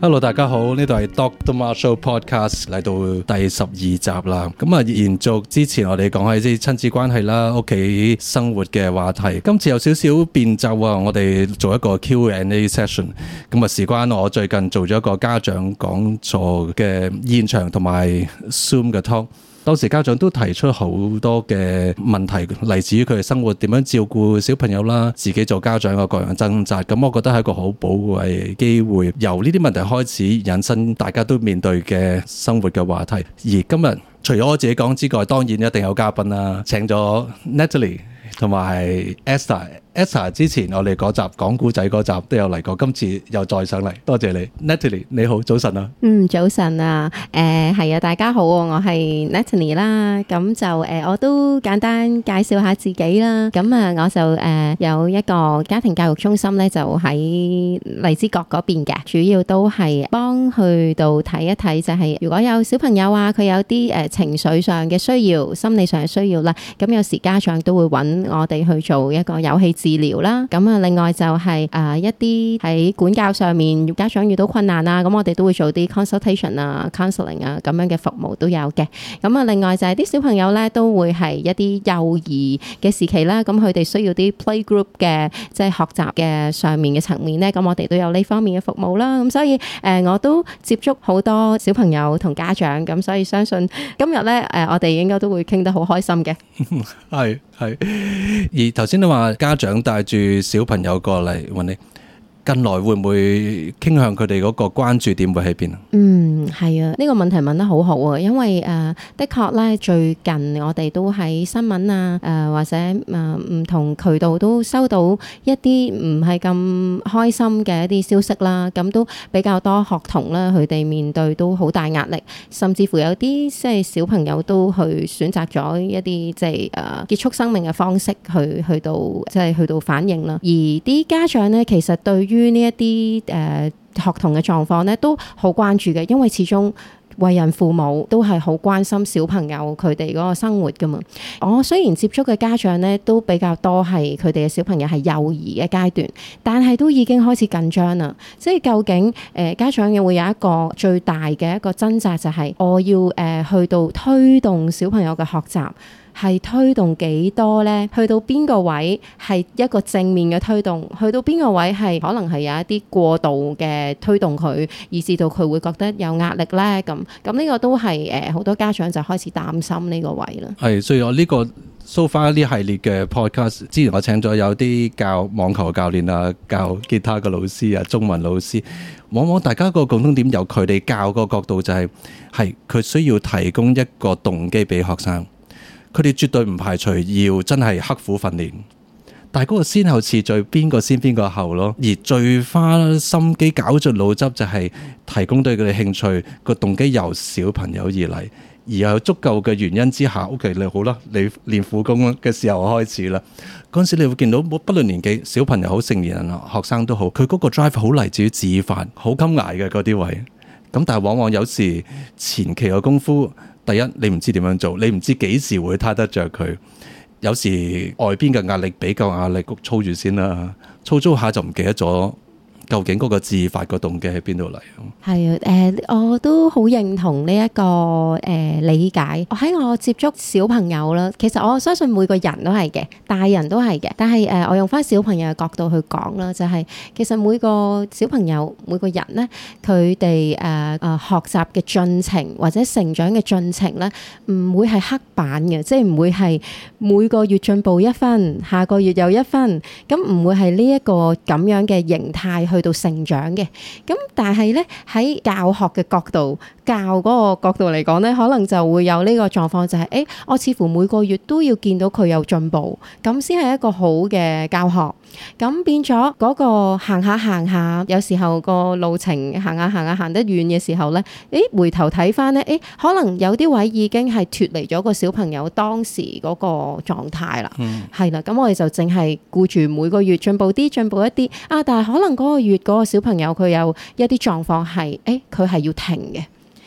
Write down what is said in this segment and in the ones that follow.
Hello， 大家好，呢度係 Dr. Marshall Podcast 嚟到第12集啦。咁啊，延續之前我哋講係啲親子關係啦、屋企生活嘅話題。今次有少少變奏啊，我哋做一個 Q&A session。咁啊，事關我最近做咗一個家長講座嘅現場同埋 Zoom 嘅 talk。當時家長都提出好多嘅問題，嚟自於佢哋生活點樣照顧小朋友啦，自己做家長嘅各樣掙扎。咁我覺得係一個好寶貴機會，由呢啲問題開始引申大家都面對嘅生活嘅話題。而今日除咗我自己講之外，當然一定有嘉賓啦，請咗 Natalie 同埋 Esther。Esther 之前我哋嗰集講古仔嗰集都有嚟過，今次又再上嚟，多謝你。Natalie 你好，早晨啊。 早晨啊，係啊，大家好，我係 Natalie 啦。咁就我都簡單介紹下自己啦。咁啊，我就有一個家庭教育中心咧，就喺荔枝角嗰邊嘅，主要都係幫去到睇一睇，就係如果有小朋友啊，佢有啲情緒上嘅需要、心理上嘅需要啦，咁有時家長都會揾我哋去做一個遊戲治療啦，咁啊，另外就係一啲喺管教上面家長遇到困難啊，咁我哋都會做啲 consultation 啊、counseling 啊咁樣嘅服務都有嘅。咁啊，另外就係啲小朋友咧都會係一啲幼兒嘅時期啦，咁佢哋需要啲 playgroup 嘅即係學習嘅上面嘅層面咧，咁我哋都有呢方面嘅服務啦。咁所以我都接觸好多小朋友同家長，咁所以相信今日咧我哋應該都會傾得好開心嘅。 係。而頭先你話家長帶住小朋友過嚟揾你，近來會唔會傾向佢哋嗰個關注點會喺邊啊？ 係啊，呢個問題問得好好啊，因為的確咧最近我哋都喺新聞啊或者唔同渠道都收到一啲唔係咁開心嘅一啲消息啦，咁都比較多學童啦，佢哋面對都好大壓力，甚至乎有啲即係小朋友都去選擇咗一啲即係結束生命嘅方式去到反應啦，而啲家長咧其實對於呢一啲學童嘅狀況咧都好關注嘅，因為始終為人父母都係好關心小朋友佢哋嗰個生活噶嘛。我雖然接觸嘅家長咧都比較多係佢哋嘅小朋友係幼兒嘅階段，但係都已經開始緊張啦。即係究竟家長又會有一個最大嘅一個掙扎，就係我要去到推動小朋友嘅學習。係推動幾多呢？去到邊個位係一個正面嘅推動？去到邊個位係可能係有一啲過度嘅推動佢，以至到佢會覺得有壓力呢？咁呢個都係好多家長就開始擔心呢個位啦。 係，所以我呢個 so far 呢系列嘅 podcast， 之前我請咗有啲教網球教練啊、教吉他嘅老師啊、中文老師，往往大家個共通點由佢哋教個角度就係佢需要提供一個動機俾學生。佢哋絕對唔排除要真係刻苦訓練，但係嗰個先後次序邊個先邊個後咯。而最花心機搞盡腦汁就係提供對佢哋興趣個動機由小朋友而嚟，而有足夠嘅原因之下 OK 你好啦，你練苦功嘅時候開始啦。嗰陣時你會見到不論年紀，小朋友好、成年人學生都好，佢嗰個 drive 好嚟自於自發，好襟捱嘅嗰啲位。咁但係往往有時前期嘅功夫，第一，你唔知點樣做，你唔知幾時會撻得着佢。有時外邊嘅壓力比較壓力操住先啦，操下就唔記得咗究竟嗰個自發個動機喺邊度嚟。 係啊，我都好認同呢一個理解。喺我接觸小朋友啦，其實我相信每個人都係嘅，大人都係嘅。但係我用翻小朋友嘅角度去講啦，就係其實每個小朋友每個人咧，佢哋學習嘅進程或者成長嘅進程咧，唔會係黑板嘅，即係唔會係每個月進步1分，下個月又1分，咁唔會係呢一個咁樣嘅形態去到成長嘅。咁但係咧喺教學嘅角度，教嗰個角度嚟講咧，可能就會有呢個狀況，就係我似乎每個月都要見到佢有進步，咁先係一個好嘅教學。咁變咗嗰個行下，有時候個路程行得遠嘅時候咧，回頭睇翻咧，可能有啲位已經係脫離咗個小朋友當時嗰個狀態啦。係啦，咁我哋就淨係顧住每個月進步一啲啊，但係可能嗰個月嗰個小朋友佢有一啲狀況係，佢係要停嘅。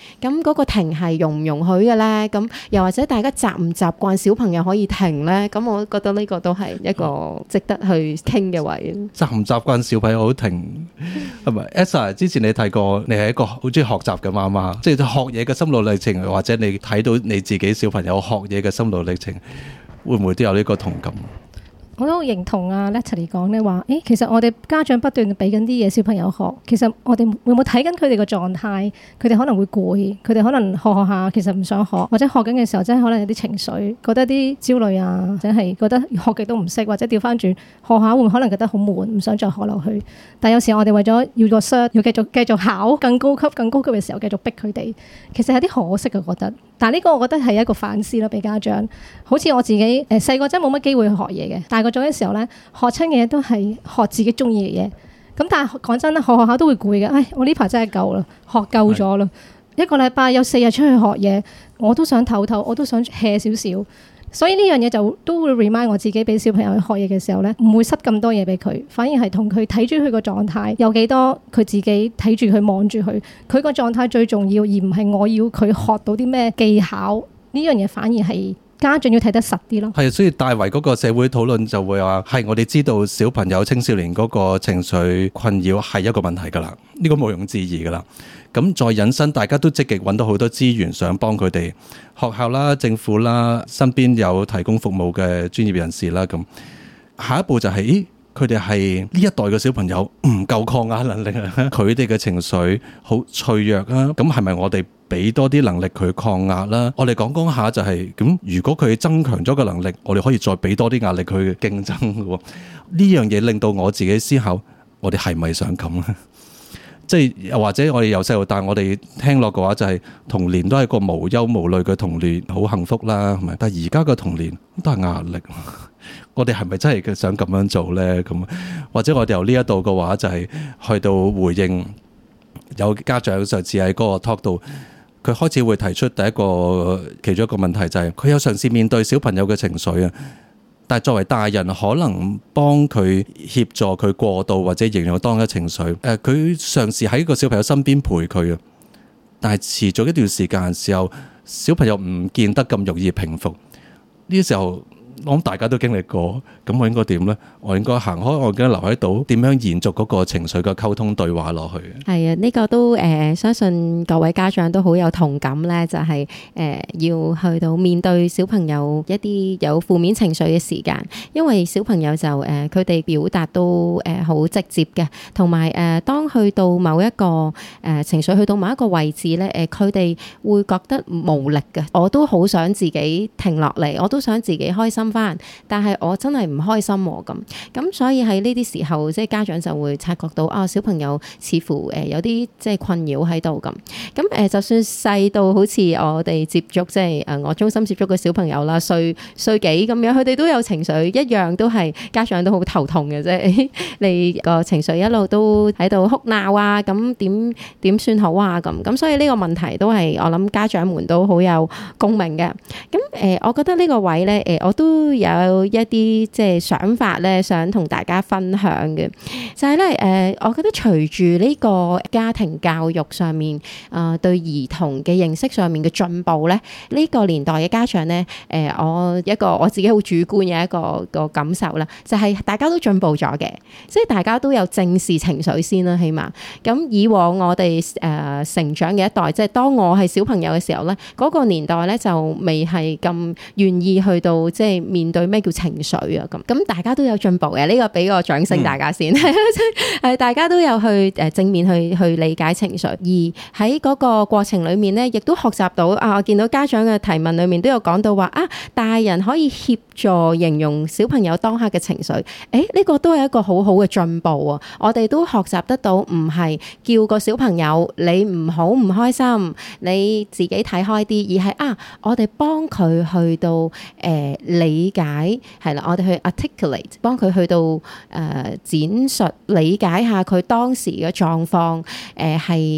咁嗰個停係容唔容許嘅咧？咁又或者大家習唔習慣小朋友可以停咧？咁我覺得呢個都係一個值得去傾嘅位。 習唔習慣小朋友好停係咪？Elsa 之前你提過，你係一個好中意學習嘅媽媽，即係學嘢嘅心路歷程，或者你睇到你自己小朋友學嘢嘅心路歷程，會唔會都有呢個同感？ 我都認同啊 Natalie 講咧話，其實我哋家長不斷俾緊啲嘢小朋友學，其實我哋會唔會睇緊佢哋個狀態？佢哋可能會攰，佢哋可能學下其實唔想學，或者學緊嘅時候真係可能有啲情緒，覺得啲焦慮啊，或者係覺得學極都唔識，或者調翻轉學下會唔會可能覺得好悶，唔想再學落去。但有時我哋為咗要個 cert， 要繼續考更高級嘅時候，繼續逼佢哋，其實有啲可惜嘅，我覺得。但係呢個我覺得係一個反思咯，俾家長。好似我自己細個真係冇乜機會去學嘢嘅，大個咗嘅時候咧，學親嘅嘢都係學自己中意嘅嘢。咁但係講真啦，學下都會攰嘅。我呢排真係夠啦，學夠咗啦。一個禮拜有4日出去學嘢，我都想唞唞，我都想 hea 少少。所以呢樣嘢就都會 remind 我自己，俾小朋友去學嘢嘅時候咧，唔會塞咁多嘢俾佢，反而係同佢睇住佢個狀態有幾多，佢自己睇住佢望住佢，佢個狀態最重要，而唔係我要佢學到啲咩技巧。呢樣嘢反而係家長要睇得實啲咯。 係，所以大圍嗰個社會討論就會話係我哋知道小朋友青少年嗰個情緒困擾係一個問題㗎啦，呢個毋庸置疑㗎啦。咁再引申，大家都積極揾到好多資源，想幫佢哋學校啦、政府啦、身邊有提供服務嘅專業人士啦。咁下一步就係，佢哋係呢一代嘅小朋友唔夠抗壓能力啊，佢哋嘅情緒好脆弱啊。咁係咪我哋俾多啲能力佢抗壓啦？我哋講下就係咁，如果佢增強咗個能力，我哋可以再俾多啲壓力佢競爭嘅喎。呢樣嘢令到我自己思考，我哋係咪想咁咧？即係又或者我哋由細到大，我哋聽落嘅話就係童年都係個無憂無慮嘅童年，好幸福啦，係咪？但係而家嘅童年都係壓力，我哋係咪真係想咁樣做呢？咁或者我哋由呢一度嘅話，就係去到回應有家長上次喺嗰個 talk 度，佢開始會提出第一個其中一個問題就係佢有嘗試面對小朋友嘅情緒啊。但係作為大人，可能幫佢協助佢過渡或者形容當一情緒，佢嘗試喺個小朋友身邊陪佢啊。但係持續一段時間嘅時候，小朋友唔見得咁容易平復。呢個時候，我諗大家都經歷過，咁我應該點呢？我應該行開，我應該留喺度，點樣延續嗰個情緒嘅溝通對話落去？ 係啊，呢個都相信各位家長都好有同感咧，就係要去到面對小朋友一啲有負面情緒嘅時間，因為小朋友就佢哋表達都好直接嘅，同埋當去到某一個情緒去到某一個位置咧，佢哋會覺得無力嘅。我都好想自己停落嚟，我都想自己開心翻，但係我真係唔開心喎咁，所以喺呢啲時候，即係家長就會察覺到啊，小朋友似乎有啲即係困擾喺度咁。就算細到好似我哋接觸即係我中心接觸嘅小朋友啦，歲幾咁樣，佢哋都有情緒，一樣都係家長都好頭痛嘅啫。你個情緒一路都喺度哭鬧啊，咁點算好啊咁，所以呢個問題都係我諗家長們都好有共鳴嘅。咁我覺得呢個位咧，我都有一啲即係想法咧，想同大家分享嘅，就係咧我覺得隨住呢個家庭教育上面對兒童嘅認識上面嘅進步咧，呢個年代嘅家長咧，我自己好主觀嘅一個感受啦，就係大家都進步咗嘅，即係大家都有正視情緒先啦，起碼咁以往我哋成長嘅一代，即係當我係小朋友嘅時候咧，嗰個年代咧就未係咁願意去到即係面對咩叫情緒啊咁大家都有進步嘅，呢個俾個掌聲大家先，係大家都有去正面去理解情緒，而喺嗰個過程裡面咧，亦都學習到我見到家長嘅提問裡面都有講到話大人可以協助形容小朋友當下嘅情緒，呢個都係一個好好嘅進步啊！我哋都學習得到，唔係叫個小朋友你唔好唔開心，你自己睇開啲，而係我哋幫佢去到理解，係啦，我哋去 articulate， 幫佢去到展述理解下佢當時嘅狀況，係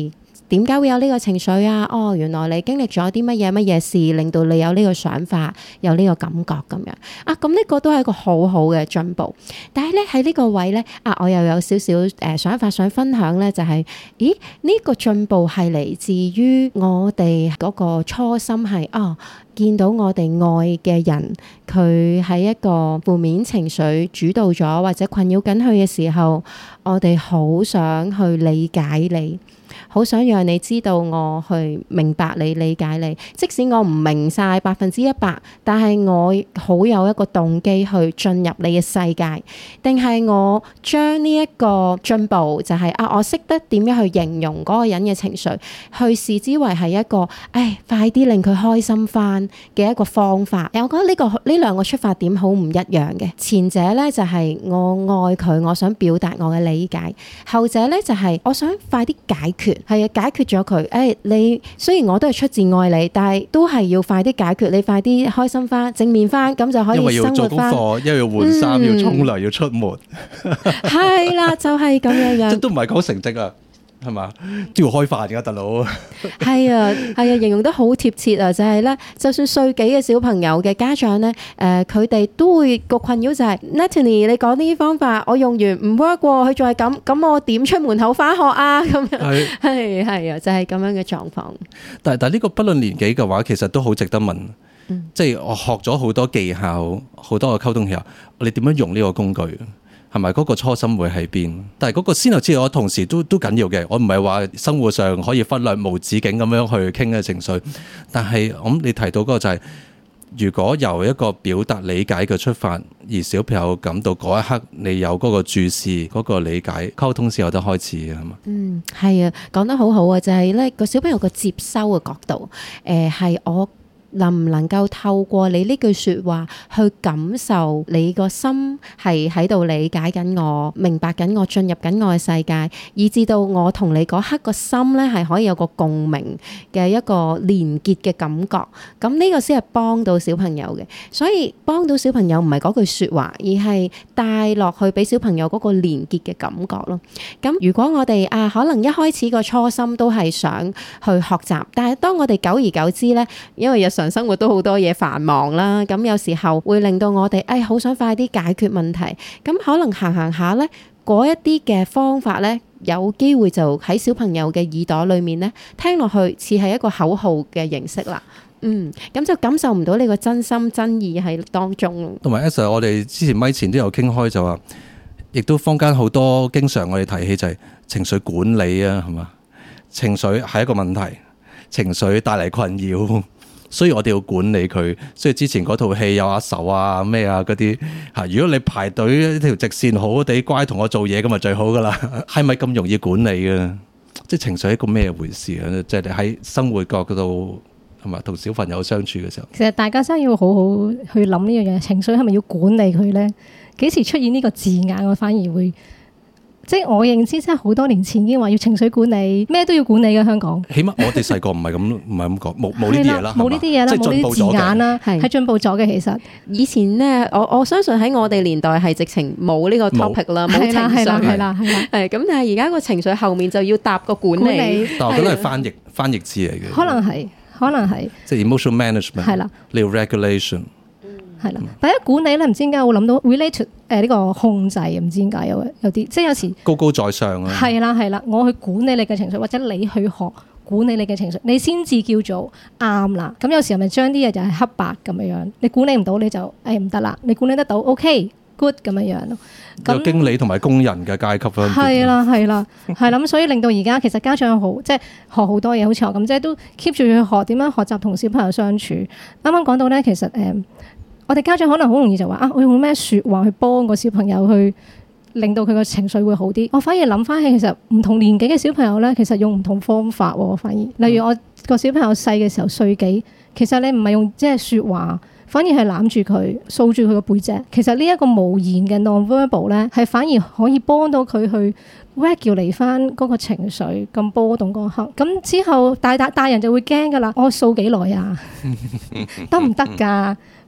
點解會有呢個情緒啊？哦，原來你經歷咗啲乜嘢事，令到你有呢個想法，有呢個感覺咁樣啊。咁呢個都係一個好好嘅進步。但係咧喺呢個位咧我又有少少想法想分享咧，就係呢個進步係嚟自於我哋嗰個初心係見到我哋愛嘅人，佢喺一個負面情緒主導咗或者困擾緊佢嘅時候，我哋好想去理解你，好想讓你知道我去明白你、理解你。即使我唔明晒100%，但係我好有一個動機去進入你嘅世界。定係我將呢一個進步就係我識得點樣去形容嗰個人嘅情緒，去視之為係一個快啲令佢開心翻嘅一個方法。我覺得呢兩個出發點好唔一樣嘅。前者呢就係我愛佢，我想表達我嘅理解；後者呢就係我想快啲解決，解決咗佢。你雖然我都係出自愛你，但係都係要快啲解決，你快啲開心翻、正面翻，咁就可以生活翻。因為要做功課， 因為要換衫、要沖涼、要出門。 係啦，就係咁樣。 即都唔係講成績啊。係嘛，都要開飯㗎，大佬。 係啊，形容得好貼切啊！就係咧，就算歲幾嘅小朋友嘅家長咧，佢哋都會個困擾就係 Natalie， 你講呢啲方法，我用完唔 work 喎，佢仲係咁我點出門口返學啊？咁樣係啊，就係咁樣嘅狀況。 但係呢個不論年紀嘅話，其實都好值得問。即係我學咗好多技巧，好多嘅溝通技巧，你點樣用呢個工具？係咪嗰個初心會喺邊？但係嗰個先後之我同時都緊要嘅。我唔係話生活上可以忽略無止境咁樣去傾嘅情緒，但係你提到嗰個就係，如果由一個表達理解嘅出發，而小朋友感到嗰一刻你有嗰個注視、嗰個理解，溝通先有得開始嘅，係嘛？ 係啊，講得好好啊，就係咧個小朋友個接收嘅角度，係我能唔能夠透過你呢句說話去感受你個心係喺度理解緊我，明白緊我，進入緊我嘅世界，以至到我同你嗰刻個心咧係可以有個共鳴嘅一個連結嘅感覺。咁呢個先係幫到小朋友嘅。所以幫到小朋友唔係嗰句說話，而係帶落去俾小朋友嗰個連結嘅感覺咯。咁如果我哋可能一開始個初心都係想去學習，但係當我哋久而久之咧，因為日常生活都好多嘢繁忙啦，咁有時候會令到我哋好想快啲解決問題，咁可能行下咧，嗰一啲嘅方法咧，有機會就喺小朋友嘅耳朵裏面咧，聽落去似係一個口號嘅形式啦。咁就感受唔到你個真心真意喺當中。同埋 Esther，我哋之前咪前都有傾開，就話亦都坊間好多經常我哋提起就係情緒管理啊，係嘛？情緒係一個問題，情緒帶嚟困擾，所以我哋要管理佢。所以之前嗰套戲有阿愁啊咩啊嗰啲嚇，如果你排隊一條直線好好地乖同我做嘢咁咪最好噶啦。係咪咁容易管理嘅？即係情緒係一個咩回事啊？即係你喺生活角度係咪同小朋友相處嘅時候，其實大家真係要好好去諗呢樣嘢。情緒係咪要管理佢呢？幾時出現呢個字眼，我反而會。即係我認知，真係好多年前已經話要情緒管理，咩都要管理嘅香港。 起碼我哋細個唔係咁講，冇呢啲嘢啦， 冇呢啲嘢啦，冇呢啲字眼啦，係進步咗嘅。其實以前咧，我相信喺我哋年代係直情冇呢個 topic 啦，冇情緒係啦。 咁但係而家個情緒後面就要搭個管理。 但我覺得係翻譯字嚟嘅。 可能係。即係 emotional management 係啦，你要 regulation。 係啦，第一管理咧，唔知點解我諗到 relate to 呢個控制，唔知點解有啲，即係有時高高在上啊。 係啦，我去管理你嘅情緒，或者你去學管理你嘅情緒，你先至叫做啱啦。咁有時候咪將啲嘢就係黑白咁樣，你管理唔到你就唔得啦，你管理得到 OK good 咁樣咯。 有經理同埋工人嘅階級分別。 係啦，咁所以令到而家其實家長好即係學好多嘢，好似我咁，即係都 keep 住去學點樣學習同小朋友相處。啱啱講到咧，其實我哋家長可能好容易就話我用咩説話去幫個小朋友去令到佢個情緒會好啲。我反而諗翻起，其實唔同年紀嘅小朋友咧，其實用唔同方法喎。反而例如我個小朋友細嘅時候歲幾，其實你唔係用即係説話，反而係攬住佢掃住佢個背脊。其實呢一個無言嘅 non-verbal 咧，係反而可以幫到佢去 regulate 翻嗰個情緒咁波動嗰刻。咁之後大人就會驚㗎啦。我掃幾耐啊？得唔得㗎？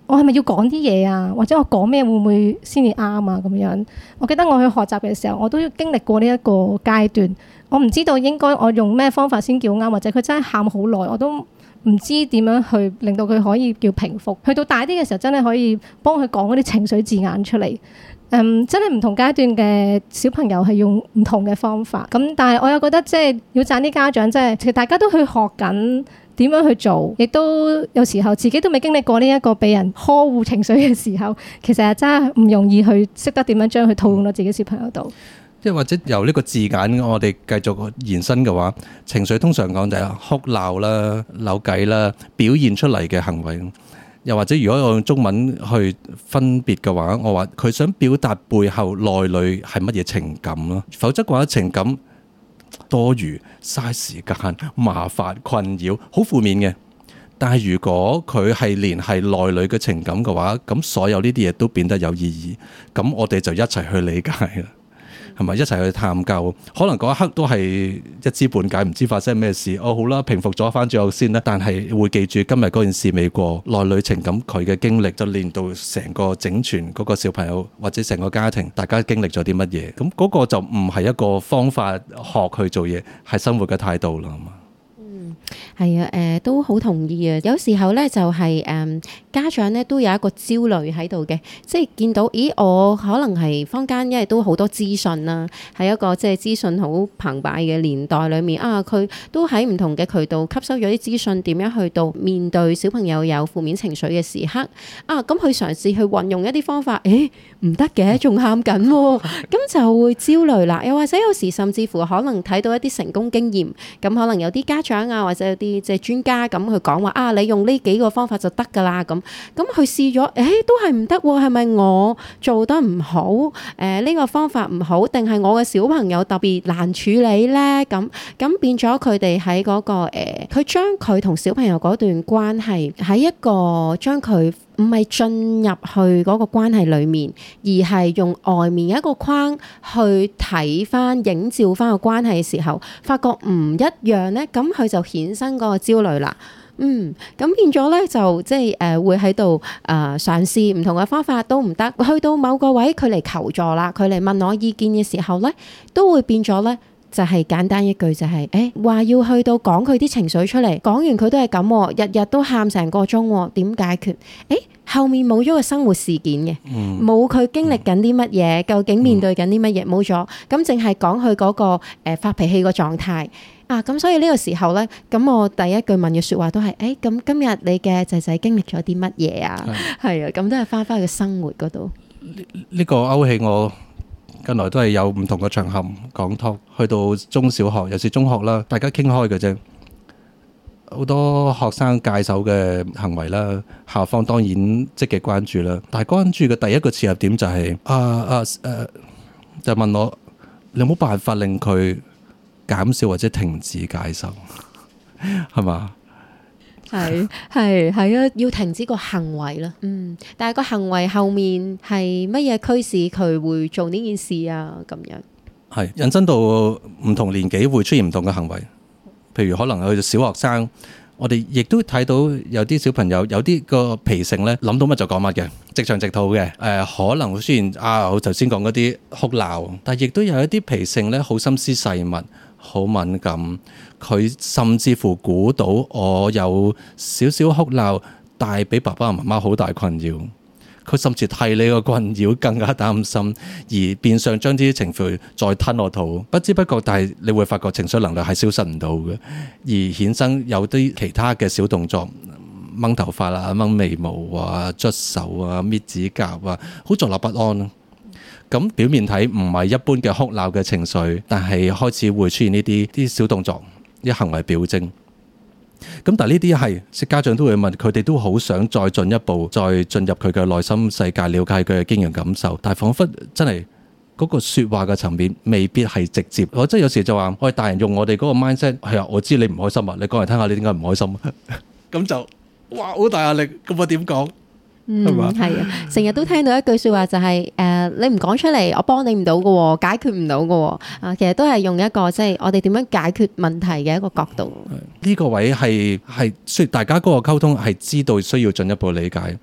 我係咪要講啲嘢啊？或者我講咩會唔會先至啱啊？咁樣，我記得我去學習嘅時候，我都經歷過呢一個階段。我唔知道應該我用咩方法先叫啱，或者佢真係喊好耐，我都唔知點樣去令到佢可以叫平復。去到大啲嘅時候，真係可以幫佢講嗰啲情緒字眼出嚟。真係唔同階段嘅小朋友係用唔同嘅方法。咁但係我又覺得即係要讚啲家長，即係其實大家都去學緊點樣去做，亦都有時候自己都未經歷過呢一個被人呵護情緒嘅時候，其實係真係唔容易去識得點樣將佢套用到自己小朋友度。 即係或者由呢個字眼，我哋繼續延伸嘅話，情緒通常講就係哭鬧啦、扭計啦，表現出嚟嘅行為。又或者如果我用中文去分別嘅話，我話佢想表達背後內裏係乜嘢情感咯。否則嘅話，情感多餘、嘥時間、麻煩、困擾，好負面嘅。但係如果佢係連係內裏嘅情感嘅話，咁所有呢啲嘢都變得有意義。咁我哋就一齊去理解啦。係咪一齊去探究？可能嗰一刻都係一知半解，唔知發生咩事。哦，好啦，平復咗翻最後先啦。但係會記住今日嗰件事未過，內裏情感佢嘅經歷就連到成個整全嗰個小朋友或者成個家庭，大家經歷咗啲乜嘢？咁嗰個就唔係一個方法學去做嘢，係生活嘅態度啦。 係啊，都好同意啊！有時候咧就係家長咧都有一個焦慮喺度嘅，即係見到咦，我可能係坊間因為都好多資訊啦，喺一個即係資訊好澎湃嘅年代裏面啊，佢都喺唔同嘅渠道吸收咗啲資訊，點樣去到面對小朋友有負面情緒嘅時刻啊，咁佢嘗試去運用一啲方法，唔得嘅，仲喊緊喎，咁就會焦慮啦。又或者有時甚至乎可能睇到一啲成功經驗，咁可能有啲家長啊或者有啲即係專家咁去講話啊，你用呢幾個方法就得㗎啦。咁佢試咗，都係唔得喎，係咪我做得唔好？呢個方法唔好，定係我嘅小朋友特別難處理呢？咁變咗佢哋喺嗰個佢將佢同小朋友嗰段關係喺一個將佢唔係進入去嗰個關係裡面，而係用外面一個框去睇翻、映照翻個關係嘅時候，發覺唔一樣呢，咁佢就衍生嗰個焦慮啦。咁變咗咧就即係會喺度嘗試唔同嘅方法都唔得，去到某個位佢嚟求助啦，佢嚟問我意見嘅時候咧，都會變咗咧。就係簡單一句就係話要去到講佢啲情緒出嚟，講完佢都係咁，日日都喊成個鐘，點解決？後面冇咗個生活事件嘅，冇佢經歷緊啲乜嘢，究竟面對緊啲乜嘢冇咗，咁淨係講佢嗰個發脾氣個狀態啊，咁所以呢個時候呢，咁我第一句問嘅説話都係咁今日你嘅仔仔經歷咗啲乜嘢啊？係啊，咁都係翻返去生活嗰度。 呢個勾起我。近來都係有唔同嘅場合講 talk，去到中小學，尤其是中學啦，大家傾開嘅啫。好多學生戒手嘅行為啦，校方當然積極關注啦。但係關注嘅第一個切入點就係就問我，你有冇辦法令佢減少或者停止戒手？係嘛？係啊，要停止個行為啦。但係個行為後面係乜嘢驅使佢會做呢件事啊？咁樣係引申到唔同年紀會出現唔同嘅行為，譬如可能去到小學生，我哋亦都睇到有啲小朋友有啲個脾性咧，諗到乜就講乜嘅，直腸直肚嘅。可能雖然我頭先講嗰啲哭鬧，但係亦都有一啲脾性咧，好心思細密，好敏感。佢甚至乎估到我有少少哭鬧帶俾爸爸媽媽好大困擾，佢甚至替你個困擾更加擔心，而變相將啲情緒再吞落肚，不知不覺，但係你會發覺情緒能量係消失唔到嘅，而衍生有啲其他嘅小動作，掹頭髮啊、掹眉毛啊、捽手啊、搣指甲啊，好坐立不安。咁表面睇唔係一般嘅哭鬧嘅情緒，但係開始會出現呢啲小動作、啲行為表徵。咁但係呢啲係家長都會問，佢哋都好想再進一步，再進入佢嘅內心世界，了解佢嘅經驗感受。但係彷彿真係嗰個説話嘅層面未必係直接。我真係有時就話，我哋大人用我哋嗰個 mindset，係啊，我知你唔開心啊，你講嚟聽下，你點解唔開心？咁就哇好大壓力，咁我點講？ 係啊，成日都聽到一句説話就係你唔講出嚟，我幫你唔到嘅喎，解決唔到嘅喎。其實都係用一個即係我哋點樣解決問題嘅一個角度。呢個位係需大家嗰個溝通係知道需要進一步理解，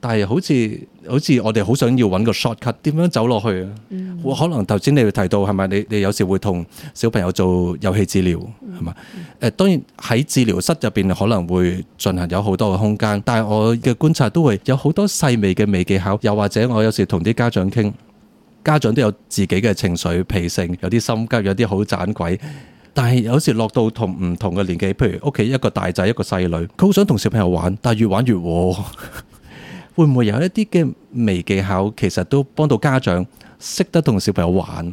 但係好似我哋好想要揾個 shortcut， 點樣走落去啊？可能頭先你提到係咪？你有時會同小朋友做遊戲治療係嘛？當然喺治療室入邊可能會進行有好多嘅空間，但係我嘅觀察都會有好多細微嘅微技巧，又或者我有時同啲家長傾，家長都有自己嘅情緒脾性，有啲心急，有啲好盞鬼。但係有時落到唔同嘅年紀，譬如屋企一個大仔一個細女，佢好想同小朋友玩，但係越玩越和。會唔會有一啲嘅微技巧，其實都幫到家長識得同小朋友玩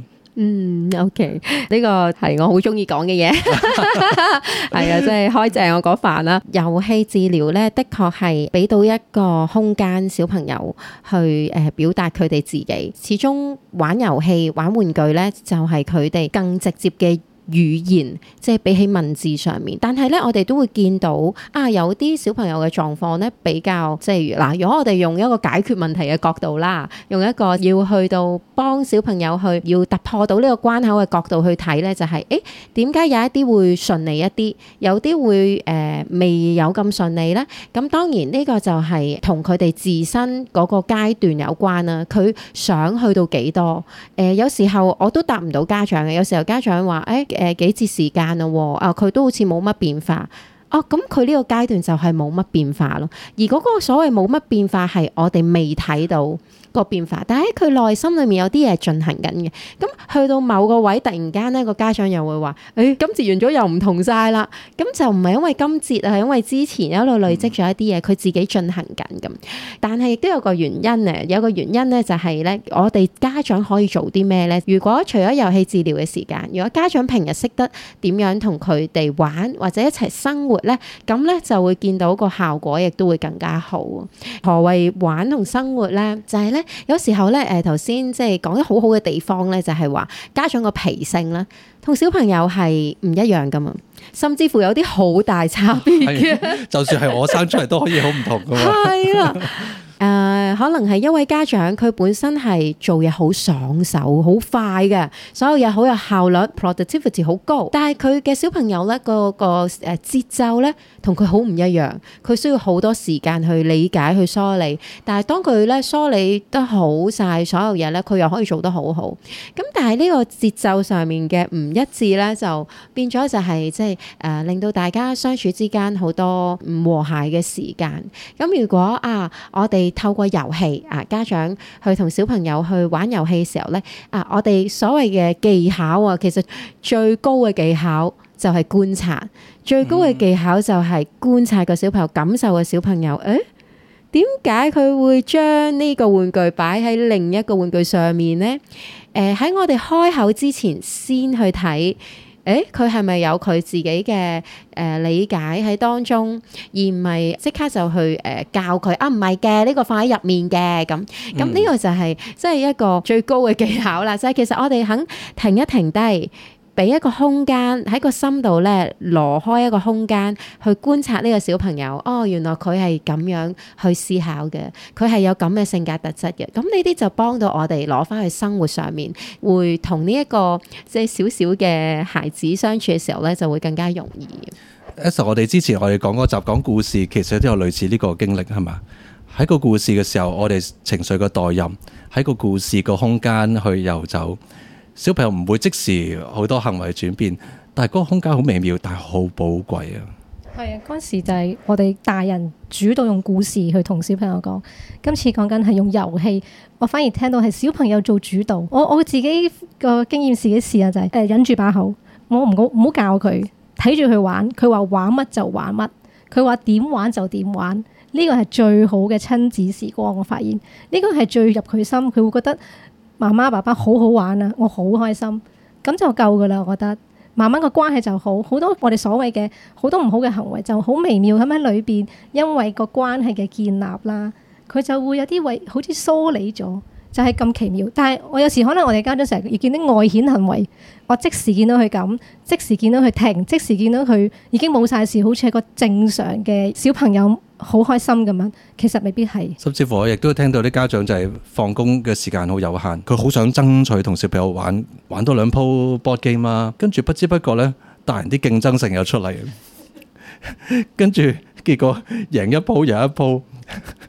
？OK， 呢個係我好中意講嘅嘢，係啊，即係開正我嗰飯啦。遊戲治療咧，的確係俾到一個空間小朋友去表達佢哋自己。始終玩遊戲、玩玩具咧，就係佢哋更直接嘅語言，即係比起文字上面。但係咧，我哋都會見到有啲小朋友嘅狀況咧，比較即係嗱，如果我哋用一個解決問題嘅角度啦，用一個要去到幫小朋友去要突破到呢個關口嘅角度去睇咧，就係點解有一啲會順利一啲，有啲會未有咁順利咧？咁當然呢個就係同佢哋自身嗰個階段有關啦。佢想去到幾多？有時候我都答唔到家長嘅，有時候家長話幾節時間啦，佢都好似冇乜變化。咁佢呢個階段就係冇乜變化咯。而嗰個所謂冇乜變化係我哋未睇到個變化，但係喺佢內心裏面有啲嘢進行緊嘅。咁去到某個位，突然間呢個家長又會話：今節完咗又唔同晒啦。咁就唔係因為今節係因為之前一路累積咗一啲嘢，佢自己進行緊咁。但係亦都有個原因咧，有個原因咧就係咧，我哋家長可以做啲咩咧？如果除咗遊戲治療嘅時間，如果家長平日識得點樣同佢哋玩或者一齊生活咧，咁咧就會見到個效果亦都會更加好。何謂玩同生活咧？就係咧。有時候咧，頭先即係講得好好嘅地方咧，就係話家長個脾性咧，同小朋友係唔一樣噶嘛，甚至乎有啲好大差別嘅。 就算係我生出嚟都可以好唔同噶嘛。係啦。 可能係一位家長佢本身係做嘢好爽手好快嘅，所有嘢好有效率 productivity 好高，但係佢嘅小朋友咧個節奏咧同佢好唔一樣，佢需要好多時間去理解去梳理，但係當佢咧梳理得好晒所有嘢咧，佢又可以做得好好。咁但係呢個節奏上面嘅唔一致咧，就變咗就係即係令到大家相處之間好多唔和諧嘅時間。咁如果我哋透過遊戲家長去同小朋友去玩遊戲嘅時候咧，我哋所謂嘅技巧其實最高嘅技巧就係觀察，最高嘅技巧就係觀察個小朋友，感受個小朋友，點解佢會將呢個玩具擺喺另一個玩具上面呢？喺我哋開口之前先去睇。佢係咪有佢自己嘅理解喺當中，而唔係即刻就去教佢唔係嘅，呢個放喺入面嘅咁。咁呢個就係即係一個最高嘅技巧啦。就係其實我哋肯停一停低，俾一個空間喺個心度咧，挪開一個空間去觀察呢個小朋友。原來佢係咁樣去思考嘅，佢係有咁嘅性格特質嘅。咁呢啲就幫到我哋攞翻去生活上面，會同呢一個即係少少嘅孩子相處嘅時候咧，就會更加容易。 我哋之前我哋講嗰集講故事，其實都有類似呢個經歷係嘛？喺個故事嘅時候，我哋情緒嘅代入，喺個故事個空間去遊走。小朋友唔會即時好多行為轉變，但係嗰個空間好微妙，但係好寶貴啊！ 係啊，嗰時就係我哋大人主動用故事去同小朋友講。今次講緊係用遊戲，我反而聽到係小朋友做主導。我自己個經驗自己試下就係忍住把口，我唔好教佢，睇住佢玩。佢話玩乜就玩乜，佢話點玩就點玩。呢個係最好嘅親子時光。我發現呢個係最入佢心，佢會覺得媽媽爸爸好好玩啊，我好開心，咁就夠噶啦。我覺得慢慢個關係就好，好多我哋所謂嘅好多唔好嘅行為就好微妙咁喺裏邊，因為個關係嘅建立啦，佢就會有啲位好似梳理咗，就係咁奇妙。但係我有時可能我哋家長成日要見啲外顯行為，我即時見到佢咁，即時見到佢停，即時見到佢已經冇晒事，好似係個正常嘅小朋友。好開心咁樣，其實未必係。甚至乎我亦都聽到啲家長就係放工嘅時間好有限，佢好想爭取同小朋友玩多兩鋪 board game 啦，跟住不知不覺咧，大人啲競爭性又出嚟，跟住結果贏一鋪又一鋪，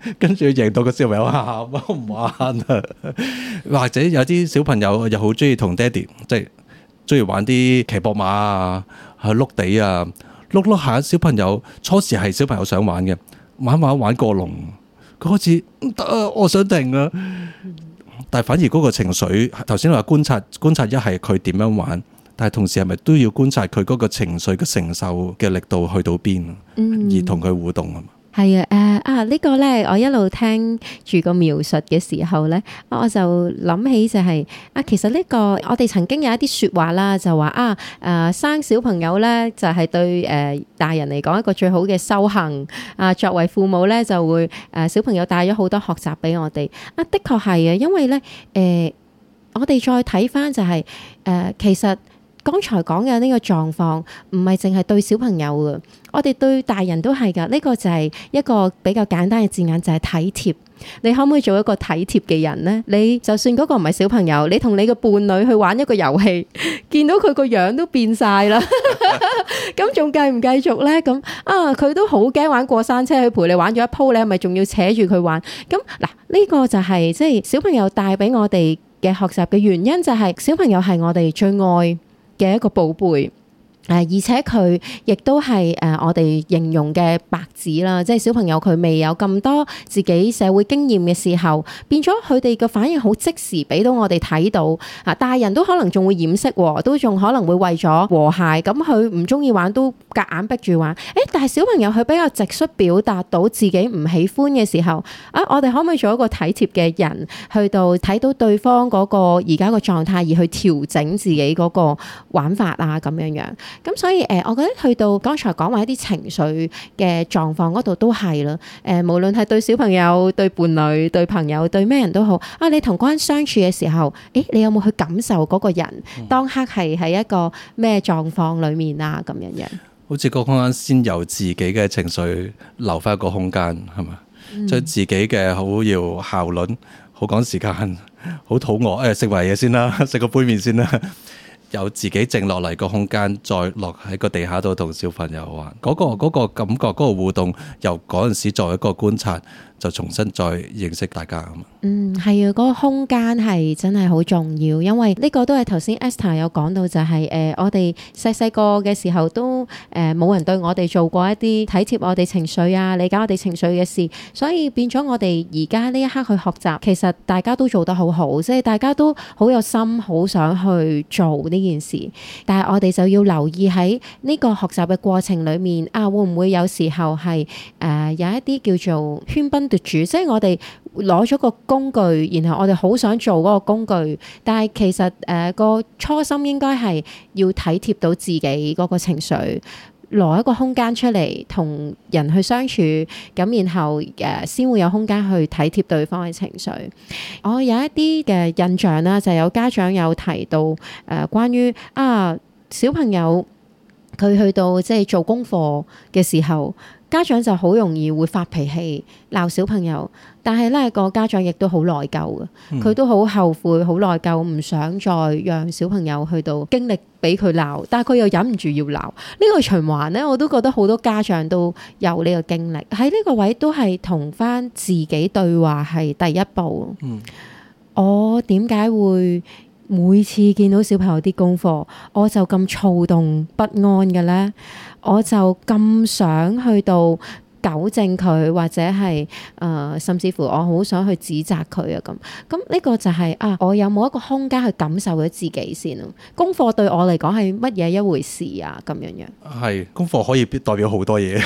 跟住贏到個小朋友喊啊，唔玩啊，或者有啲小朋友又好中意同爹哋，即係中意玩啲騎膊馬啊，去碌地啊，碌下小朋友初時係小朋友想玩嘅，玩過龍，佢開始唔得啊，我想停啊，但係反而嗰個情緒，頭先話觀察一係佢點樣玩。但係同時係咪都要觀察佢嗰個情緒嘅承受嘅力度去到邊，而同佢互動啊？ 係啊，呢個咧，我一路聽住個描述嘅時候咧，我就諗起就係其實呢個我哋曾經有一啲説話啦，就話生小朋友咧就係對大人嚟講一個最好嘅修行啊。作為父母咧就會小朋友帶咗好多學習俾我哋的確係啊，因為咧我哋再睇翻就係其實。剛才講嘅呢個狀況唔係淨係對小朋友嘅，我哋對大人都係㗎。呢個就係一個比較簡單嘅字眼，就係體貼。你可唔可以做一個體貼嘅人呢？你就算嗰個唔係小朋友，你同你嘅伴侶去玩一個遊戲，見到佢個樣都變晒啦，咁仲繼唔繼續呢？咁佢都好驚玩過山車，去陪你玩咗一鋪，你係咪仲要扯住佢玩？咁嗱，呢個就係即係小朋友帶俾我哋嘅學習嘅原因，就係小朋友係我哋最愛嘅一個寶貝，而且佢亦都係我哋形容嘅白紙啦，即係小朋友佢未有咁多自己社會經驗嘅時候，變咗佢哋嘅反應好即時俾到我哋睇到大人都可能仲會掩飾，都仲可能會為咗和諧，咁佢唔中意玩都夾硬逼住玩。但係小朋友佢比較直率表達到自己唔喜歡嘅時候，我哋可唔可以做一個體貼嘅人，去到睇到對方嗰個而家個狀態，而去調整自己嗰個玩法啊咁樣樣。咁所以我覺得去到剛才講話一啲情緒嘅狀況嗰度都係啦。無論係對小朋友、對伴侶、對朋友、對咩人都好，你同嗰人相處嘅時候，你有冇去感受嗰個人當刻係喺一個咩狀況裡面啊？咁樣樣， 好似個空間先由自己嘅情緒留翻一個空間，係嘛？將自己嘅好要效率，好趕時間，好肚餓，食埋嘢先啦，食個杯麵先啦。有自己靜落嚟個空間，再落喺個地下度同小朋友玩，嗰個感覺，嗰個互動，由嗰陣時作為一個觀察，就重新再認識大家啊嘛。 係啊，嗰個空間係真係好重要，因為呢個都係頭先 Esther 有講到，就係我哋細個嘅時候都冇人對我哋做過一啲體貼我哋情緒啊、理解我哋情緒嘅事，所以變咗我哋而家呢一刻去學習，其實大家都做得好好，即係大家都好有心，好想去做呢件事。但係我哋就要留意喺呢個學習嘅過程裡面會唔會有時候係有一啲叫做喧賓奪主，即係我哋攞咗個工具，然後我哋好想做嗰個工具，但係其實個初心應該係要體貼到自己嗰個情緒，攞一個空間出嚟同人去相處，咁然後先會有空間去體貼對方嘅情緒。我有一啲嘅印象啦，就有家長有提到關於小朋友佢去到即係做功課嘅時候，家長就好容易會發脾氣鬧小朋友，但係咧個家長亦都好內疚嘅，佢都好後悔、好內疚，唔想再讓小朋友去到經歷俾佢鬧，但係佢又忍唔住要鬧。呢個循環咧，我都覺得好多家長都有呢個經歷。喺呢個位都係同返自己對話係第一步。我點解會每次見到小朋友啲功課，我就咁躁動不安嘅咧？我就咁想去到糾正佢，或者係甚至乎我好想去指責佢啊！咁呢個就係我有冇一個空間去感受咗自己先咯？功課對我嚟講係乜嘢一回事啊？咁樣樣係功課可以代表好多嘢，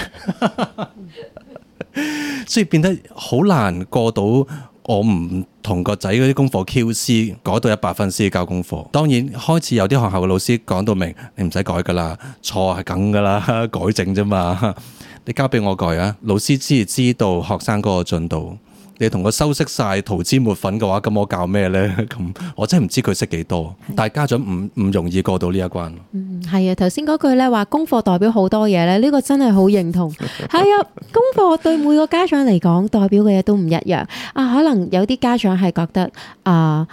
所以變得好難過到。我唔同個仔嗰啲功課 QC 改到100分先交功課。當然開始有啲學校嘅老師講到明，你唔使改噶啦，錯係梗噶啦，改正啫嘛。你交俾我改啊，老師知道學生嗰個進度。你同佢修飾晒塗脂抹粉嘅話，咁我教咩呢？咁我真係唔知佢識幾多。但係家長唔容易過到呢一關。 係啊，頭先嗰句咧話功課代表好多嘢咧，呢個真係好認同。係啊，功課對每個家長嚟講代表嘅嘢都唔一樣。可能有啲家長係覺得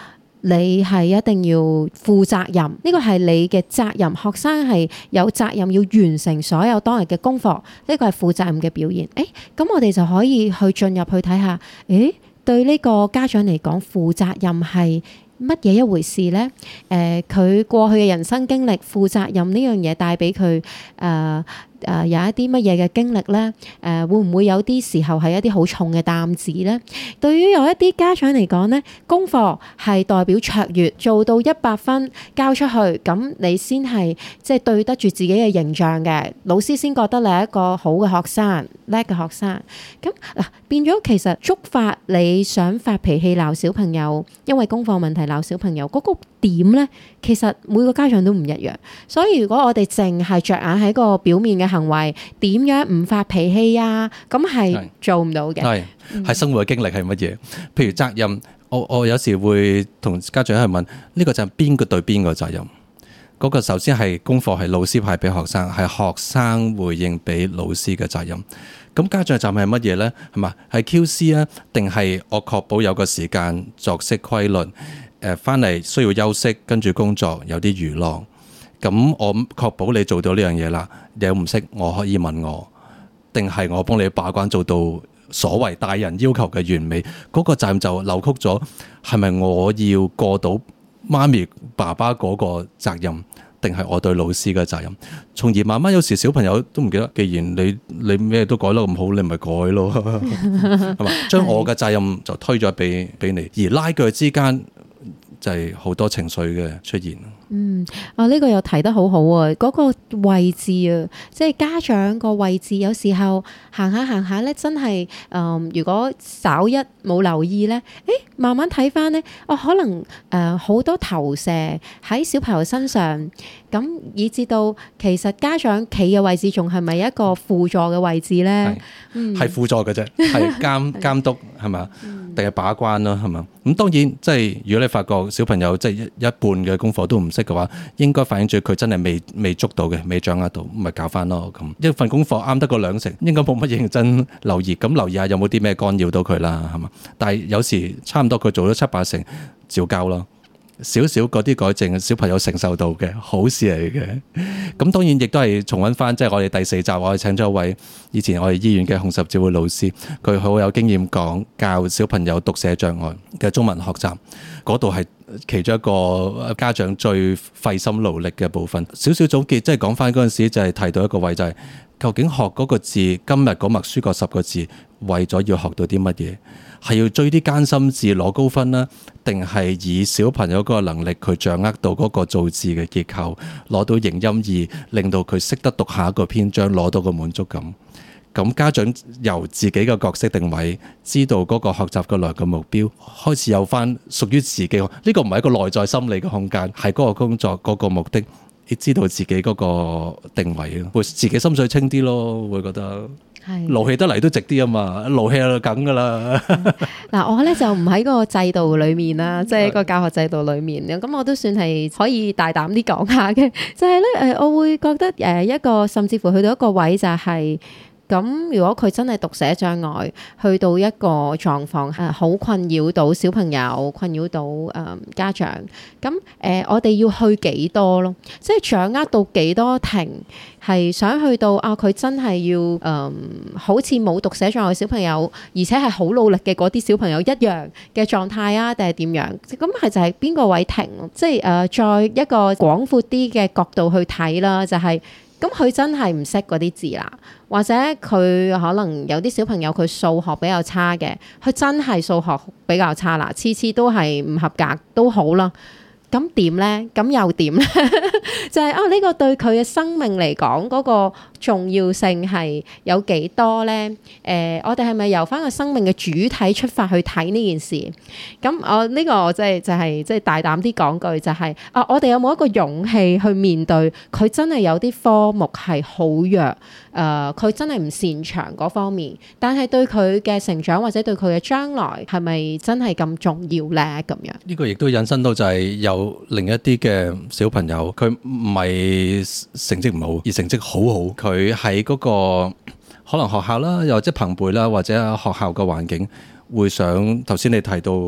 你係一定要負責任，呢個係你嘅責任。學生係有責任要完成所有當日嘅功課，呢個係負責任嘅表現。咁我哋就可以去進入去睇下，對呢個家長嚟講，負責任係乜嘢一回事呢？佢過去嘅人生經歷，負責任呢樣嘢帶俾佢有一啲乜嘢嘅經歷呢？會唔會有啲時候係一啲好重嘅擔子呢？對於有一啲家長嚟講呢，功課係代表卓越，做到100分交出去，咁你先係即係對得住自己嘅形象嘅，老師先覺得你係一個好嘅學生，叻嘅學生。咁變咗其實觸發你想發脾氣鬧小朋友，因為功課問題鬧小朋友嗰個點呢，其實每個家長都唔一樣。所以如果我哋淨係着眼喺個表面嘅行為，點樣唔發脾氣啊？咁係做唔到嘅。 係生活嘅經歷係乜嘢？譬如責任，我有時會同家長去問，呢個就係邊個對邊個責任？嗰個首先係功課係老師派俾學生，係學生回應俾老師嘅責任。咁家長責任係乜嘢呢？係嘛？係 QC 啊，定係我確保有個時間作息規律？翻嚟需要休息，跟住工作有啲娛樂。咁我確保你做到呢樣嘢啦。你有唔識，我可以問我，定係我幫你把關做到所謂大人要求嘅完美？嗰個責任就扭曲咗，係咪我要過到媽咪爸爸嗰個責任，定係我對老師嘅責任？從而慢慢有時小朋友都唔記得，既然你咩都改得咁好，你咪改咯，係嘛？將我嘅責任就推咗俾你，而拉鋸之間就係好多情緒嘅出現。 呢個又提得好好啊！嗰個位置啊，即係家長個位置，有時候行下咧，真係如果稍一冇留意咧，慢慢睇翻咧，可能好多投射喺小朋友身上，咁以至到其實家長企嘅位置仲係咪一個輔助嘅位置咧？ 係輔助嘅啫，係監督係嘛？定係把關咯，係嘛？咁當然即係如果你發覺小朋友即係一半嘅功課都唔識嘅話，應該反映住佢真係未捉到嘅，未掌握到，咪教翻咯。咁一份功課啱得個2成，應該冇乜認真留意。咁留意下有冇啲咩干擾到佢啦，係嘛？但係有時差唔多佢做咗7-8成，照教咯。少少嗰啲改正，小朋友承受到嘅好事嚟嘅。咁當然亦都係重溫翻，即係我哋第4集，我哋請咗一位以前我哋醫院嘅紅十字會老師，佢好有經驗講教小朋友讀寫障礙嘅中文學習，嗰度係其中一個家長最費心勞力嘅部分。少少總結，即係講翻嗰陣時就係提到一個位，就係究竟學嗰個字，今日嗰默書嗰10個字，為咗要學到啲乜嘢？係要追啲艱深字攞高分啦，定係以小朋友嗰個能力，佢掌握到嗰個造字嘅結構，攞到形音義，令到佢識得讀下一個篇章，攞到個滿足感。咁家長由自己嘅角色定位，知道嗰個學習嘅來嘅目標，開始有翻屬於自己。呢個唔係一個內在心理嘅空間，係嗰個工作嗰個目的，你知道自己嗰個定位，會自己心水清啲咯，會覺得。勞氣得嚟都值啲啊嘛，勞氣就梗噶啦。 我咧就唔喺個制度裏面啦，即係個教學制度裏面，咁我都算係可以大膽啲講下嘅。就係咧，我會覺得一個甚至乎去到一個位就係。咁如果佢真係讀寫障礙，去到一個狀況好困擾到小朋友，困擾到家長，咁我哋要去幾多咯？即係掌握到幾多停，係想去到佢真係要好似冇讀寫障礙小朋友，而且係好努力嘅嗰啲小朋友一樣嘅狀態啊，定係點樣？咁係就係邊個位停？即係再一個廣闊啲嘅角度去睇啦，就係。咁佢真係唔識嗰啲字啦，或者佢可能有啲小朋友佢數學比較差嘅，佢真係數學比較差啦，次次都係唔合格都好啦。咁點呢？咁又點呢？就係呢個對佢嘅生命嚟講嗰個重要性係有幾多呢？我哋係咪由翻個生命嘅主體出發去睇呢件事？咁我呢個即係大膽啲講句，就係我哋有冇一個勇氣去面對佢真係有啲科目係好弱，佢真係唔擅長嗰方面，但係對佢嘅成長或者對佢嘅將來係咪真係咁重要呢？咁樣呢個亦都引申到就係有另一啲嘅小朋友，佢唔係成績唔好，而成績好好。佢喺嗰個可能學校啦，又或者朋輩啦，或者學校嘅環境，會想頭先你提到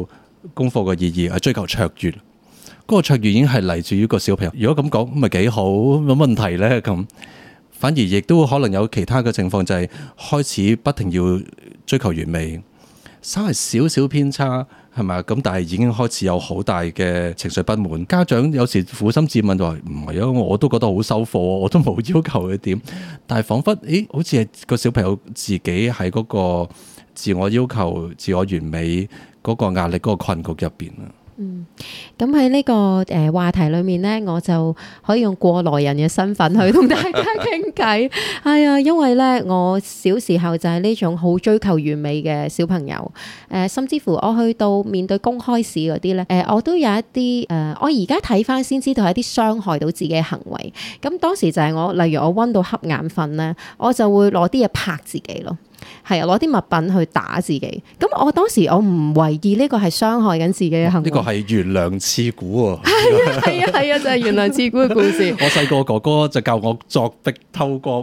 功課嘅意義係追求卓越。嗰個卓越已經係嚟自於個小朋友。如果咁講，咁咪幾好，冇問題呢。咁反而亦都可能有其他嘅情況，就係開始不停要追求完美，稍為少少偏差係咪啊？咁但係已經開始有好大嘅情緒不滿。家長有時苦心自問就話唔係啊，我都覺得好收貨，我都冇要求佢點。但係彷彿好似係個小朋友自己喺嗰個自我要求、自我完美嗰個壓力嗰個困局入邊啊。 咁喺呢個話題裏面呢，我就可以用過來人嘅身份去同大家傾偈。係啊，因為呢，我小時候就係呢種好追求完美嘅小朋友。甚至乎我去到面對公開試嗰啲呢，我都有一啲我而家睇翻先知道係一啲傷害到自己嘅行為。咁當時就係例如我溫到瞌眼瞓呢，我就會攞啲嘢拍自己咯。係啊，攞啲物品去打自己。咁我當時我唔為意呢個係傷害緊自己嘅行為。 呢個係懸梁刺股喎。 係啊，就係懸梁刺股嘅故事。 我細個哥哥就教我作壁偷光。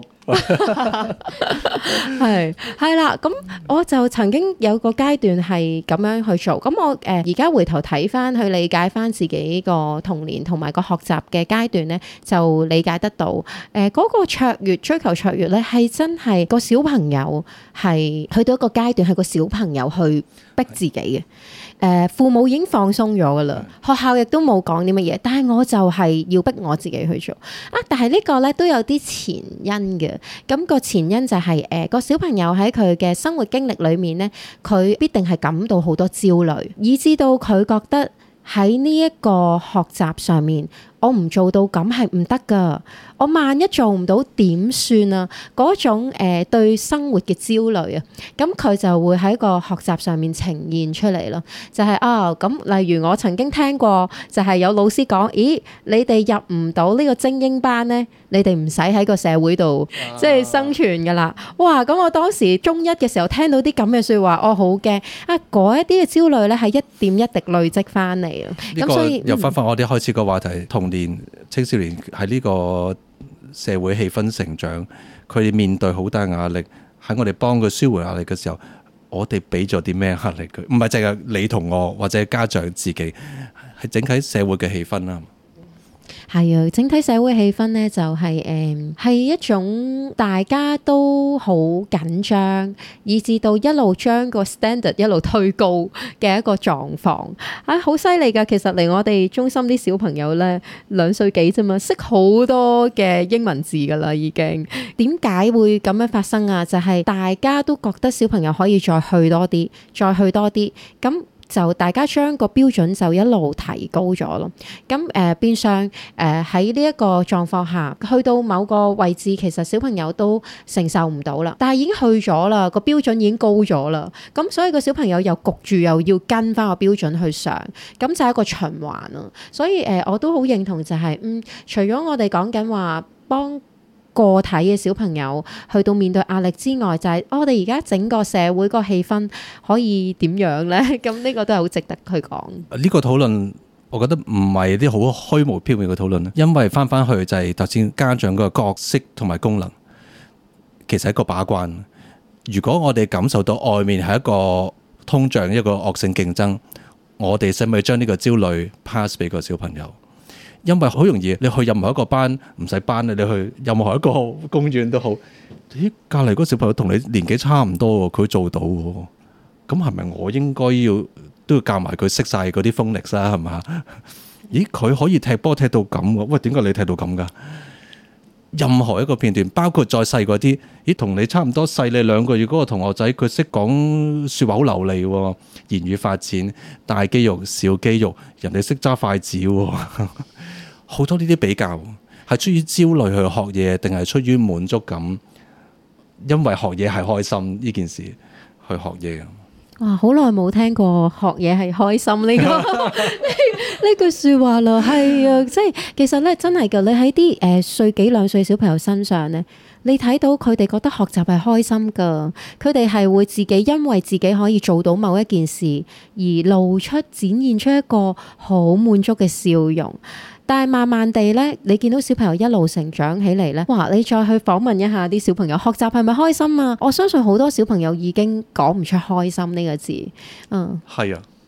係啦，咁我就曾經有個階段係咁樣去做。咁我而家回頭睇翻去理解翻自己個童年同埋個學習嘅階段咧，就理解得到嗰個卓越追求卓越咧，係真係個小朋友係去到一個階段係個小朋友去逼自己嘅。父母已經放鬆咗噶啦，學校亦都冇講啲乜嘢，但係我就係要逼我自己去做啊！但係呢個咧都有啲前因嘅，咁個前因就係個小朋友喺佢嘅生活經歷裏面咧，佢必定係感到好多焦慮，以至到佢覺得喺呢一個學習上面，我唔做到咁係唔得噶，我萬一做唔到點算啊？嗰種對生活嘅焦慮啊，咁佢就會喺個學習上面呈現出嚟咯。就係咁例如我曾經聽過，就係有老師講，咦，你哋入唔到呢個精英班咧，你哋唔使喺個社會度即係生存噶啦。哇！咁我當時中一嘅時候聽到啲咁嘅説話，我好驚啊！嗰一啲嘅焦慮咧係一點一滴累積翻嚟啊。咁所以又翻返我哋開始個話題，童年青少年喺呢個社會氣氛成長，佢哋面對好大壓力，喺我哋幫佢舒緩壓力嘅時候，我哋俾咗啲咩壓力佢？唔係淨係你同我或者家長自己，係整體社會嘅氣氛啦。 係啊，整體社會氣氛咧就係一種大家都好緊張，以至到一路將個 standard 一路推高嘅一個狀況。好犀利㗎！其實嚟我哋中心啲小朋友咧2歲幾啫嘛，識好多嘅英文字㗎啦已經。點解會咁樣發生啊？就係大家都覺得小朋友可以再去多啲，再去多啲咁。就大家將個標準就一路提高咗咯，咁變相喺呢一個狀況下，去到某個位置，其實小朋友都承受唔到啦，但係已經去咗啦，個標準已經高咗啦，咁所以個小朋友又焗住又要跟翻個標準去上，咁就係一個循環咯。所以我都好認同就係除咗我哋講緊話幫個體嘅小朋友去到面對壓力之外，就係我哋而家整個社會個氣氛可以點樣呢？咁呢個都係好值得去講。 呢個討論，我覺得唔係啲好虛無縹緲嘅討論，因為翻返去就係頭先家長個角色同埋功能，其實係一個把關。如果我哋感受到外面係一個通脹、一個惡性競爭，我哋使唔使將呢個焦慮 pass 俾個小朋友？因為好容易，你去任何一個班唔使班，你去任何一個公園都好，咦？隔離嗰個小朋友同你年紀差唔多喎，佢做到喎，咁係咪我應該都要教埋佢識晒嗰啲風力啦？係嘛？咦？佢可以踢波踢到咁喎，喂，點解你踢到咁㗎？任何一個片段，包括再細嗰啲，咦？同你差唔多細你2個月嗰個同學仔，佢識講説話好流利喎，言語發展，大肌肉、小肌肉，人哋識揸筷子喎。好多呢啲比較係出於焦慮去學嘢，定係出於滿足感？因為學嘢係開心呢件事去學嘢。 哇！好耐冇聽過學嘢係開心呢呢句説話啦，係啊，即係其實咧真係㗎，你喺啲歲幾2歲小朋友身上咧，你睇到佢哋覺得學習係開心㗎，佢哋係會自己因為自己可以做到某一件事而露出展現出一個好滿足嘅笑容。但係慢慢地咧，你見到小朋友一路成長起嚟咧，哇！你再去訪問一下啲小朋友，學習係咪開心啊？我相信好多小朋友已經講唔出開心呢個字。 係啊，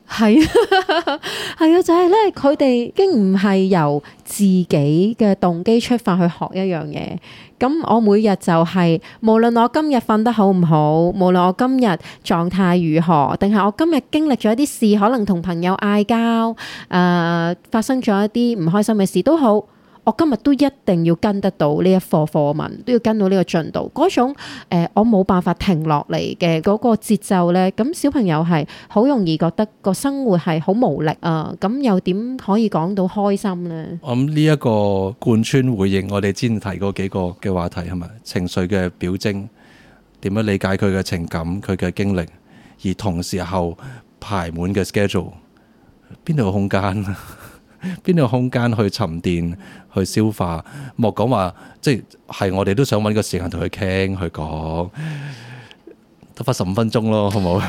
係啊，係啊，就係咧，佢哋已經唔係由自己嘅動機出發去學一樣嘢。咁我每日就係、無論我今日瞓得好唔好，無論我今日狀態如何，定係我今日經歷咗一啲事，可能同朋友嗌交，發生咗一啲唔開心嘅事都好。我今日都一定要跟得到呢一課文，都要跟到呢個進度。嗰種我冇辦法停落嚟嘅嗰個節奏呢，咁小朋友係好容易覺得個生活係好無力啊！咁又點可以講到開心呢？ 我諗呢一個貫穿回應我哋之前提過幾個嘅話題係咪？情緒嘅表徵，點樣理解佢嘅情感、佢嘅經歷，而同時候排滿嘅 schedule， 邊度有空間？邊度有空間去沉澱、去消化？莫講話，即係我哋都想揾個時間同佢傾、去講，得返15分鐘咯，好冇？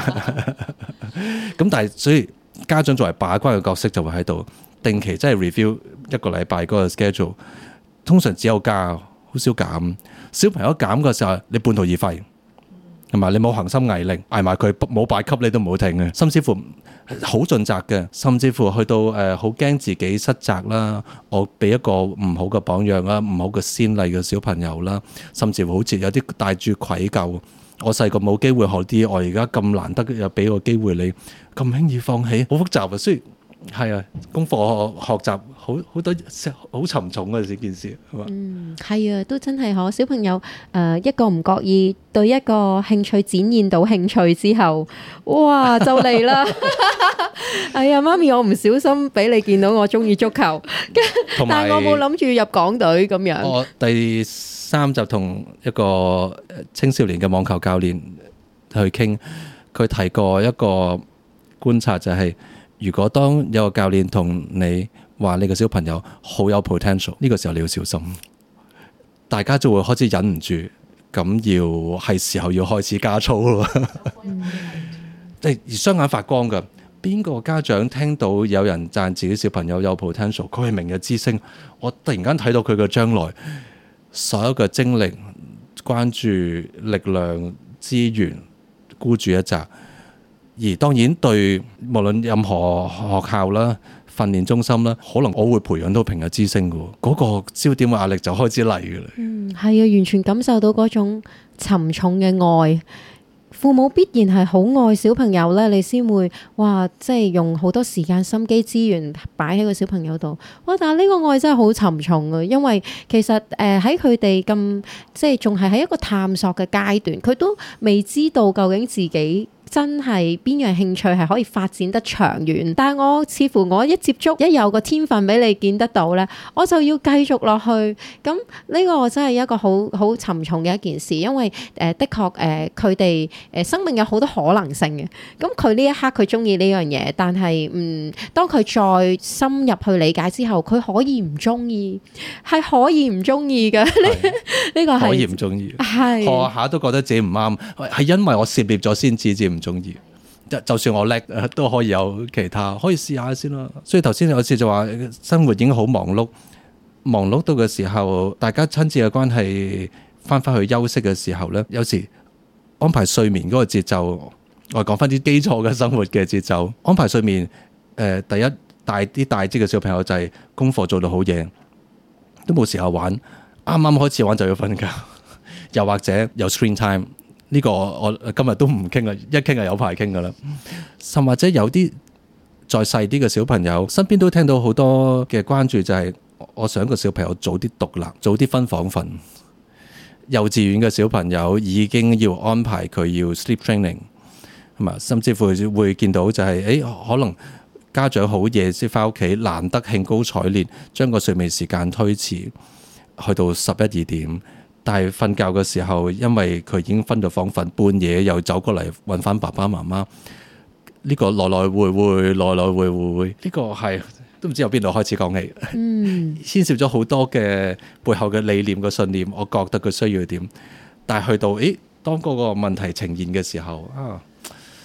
咁但係所以家長作為把關嘅角色就會喺度定期真係 review 一個禮拜嗰個 schedule， 通常只有加，好少減。小朋友減嘅時候，你半途而廢。係嘛？你冇恒心毅力，捱埋佢冇擺級，你都唔好停嘅。甚至乎好盡責嘅，甚至乎去到好驚自己失責啦。我俾一個唔好嘅榜樣啦，唔好嘅先例嘅小朋友啦，甚至乎好似有啲帶住愧疚。我細個冇機會學啲，我而家咁難得又俾個機會你，咁輕易放棄，好複雜啊！所以係啊，功課學習好多好沉重嘅呢件事係嘛？ 係啊，都真係可小朋友一個唔覺意對一個興趣展現到興趣之後，哇就嚟啦！哎呀，媽咪，我唔小心俾你見到我中意足球，但係我冇諗住入港隊咁樣。 我第3集同一個青少年嘅網球教練去傾，佢提過一個觀察就係、如果當有個教練同你話你個小朋友好有 potential， 呢個時候你要小心，大家就會開始忍唔住，咁要係時候要開始加操咯。即係雙眼發光㗎。邊個家長聽到有人讚自己小朋友有 potential， 佢係明日之星，我突然間睇到佢嘅將來，所有嘅精力、關注、力量、資源孤注一擲。而當然對無論任何學校啦、訓練中心啦，可能我會培養到平日之星嘅，嗰個焦點嘅壓力就開始嚟嘅啦。 係啊，完全感受到嗰種沉重嘅愛。父母必然係好愛小朋友咧，你先會哇，即係用好多時間、心機、資源擺喺個小朋友度。哇！但係呢個愛真係好沉重啊，因為其實喺佢哋咁即係仲係喺一個探索嘅階段，佢都未知道究竟自己真係邊樣興趣係可以發展得長遠，但係我似乎我一接觸一有個天分俾你見得到咧，我就要繼續落去。咁呢個真係一個好沉重嘅一件事，因為的確佢哋生命有好多可能性嘅。咁佢呢一刻佢中意呢樣嘢，但係當佢再深入去理解之後，佢可以唔中意，係可以唔中意嘅。呢個係可以唔中意， 係學下都覺得自己唔啱，係因為我涉獵咗先至唔中意。就算我叻都可以有其他，可以試下先啦。所以頭先有次就話生活已經好忙碌，忙碌到嘅時候，大家親子嘅關係翻返去休息嘅時候呢，有時安排睡眠嗰個節奏，我講翻啲基礎嘅生活嘅節奏，安排睡眠。第一大啲嘅小朋友就係功課做到好夜，都冇時候玩，啱啱開始玩就要瞓覺，又或者有 screen time。呢個我今日都唔傾啦，一傾就有排傾噶啦。甚或者有啲再細啲嘅小朋友，身邊都聽到好多嘅關注，就係我想個小朋友早啲獨立，早啲分房瞓。幼稚園嘅小朋友已經要安排佢要 sleep training，係嘛？甚至乎會見到就係可能家長好夜先翻屋企，難得興高采烈，將個睡眠時間推遲去到11、2點。但係瞓覺嘅時候，因為佢已經分咗房瞓，半夜又走過嚟揾翻爸爸媽媽，呢個來來回回，呢個係都唔知由邊度開始講起。牽涉咗好多嘅背後嘅理念嘅信念，我覺得佢需要點，但係去到當嗰個問題呈現嘅時候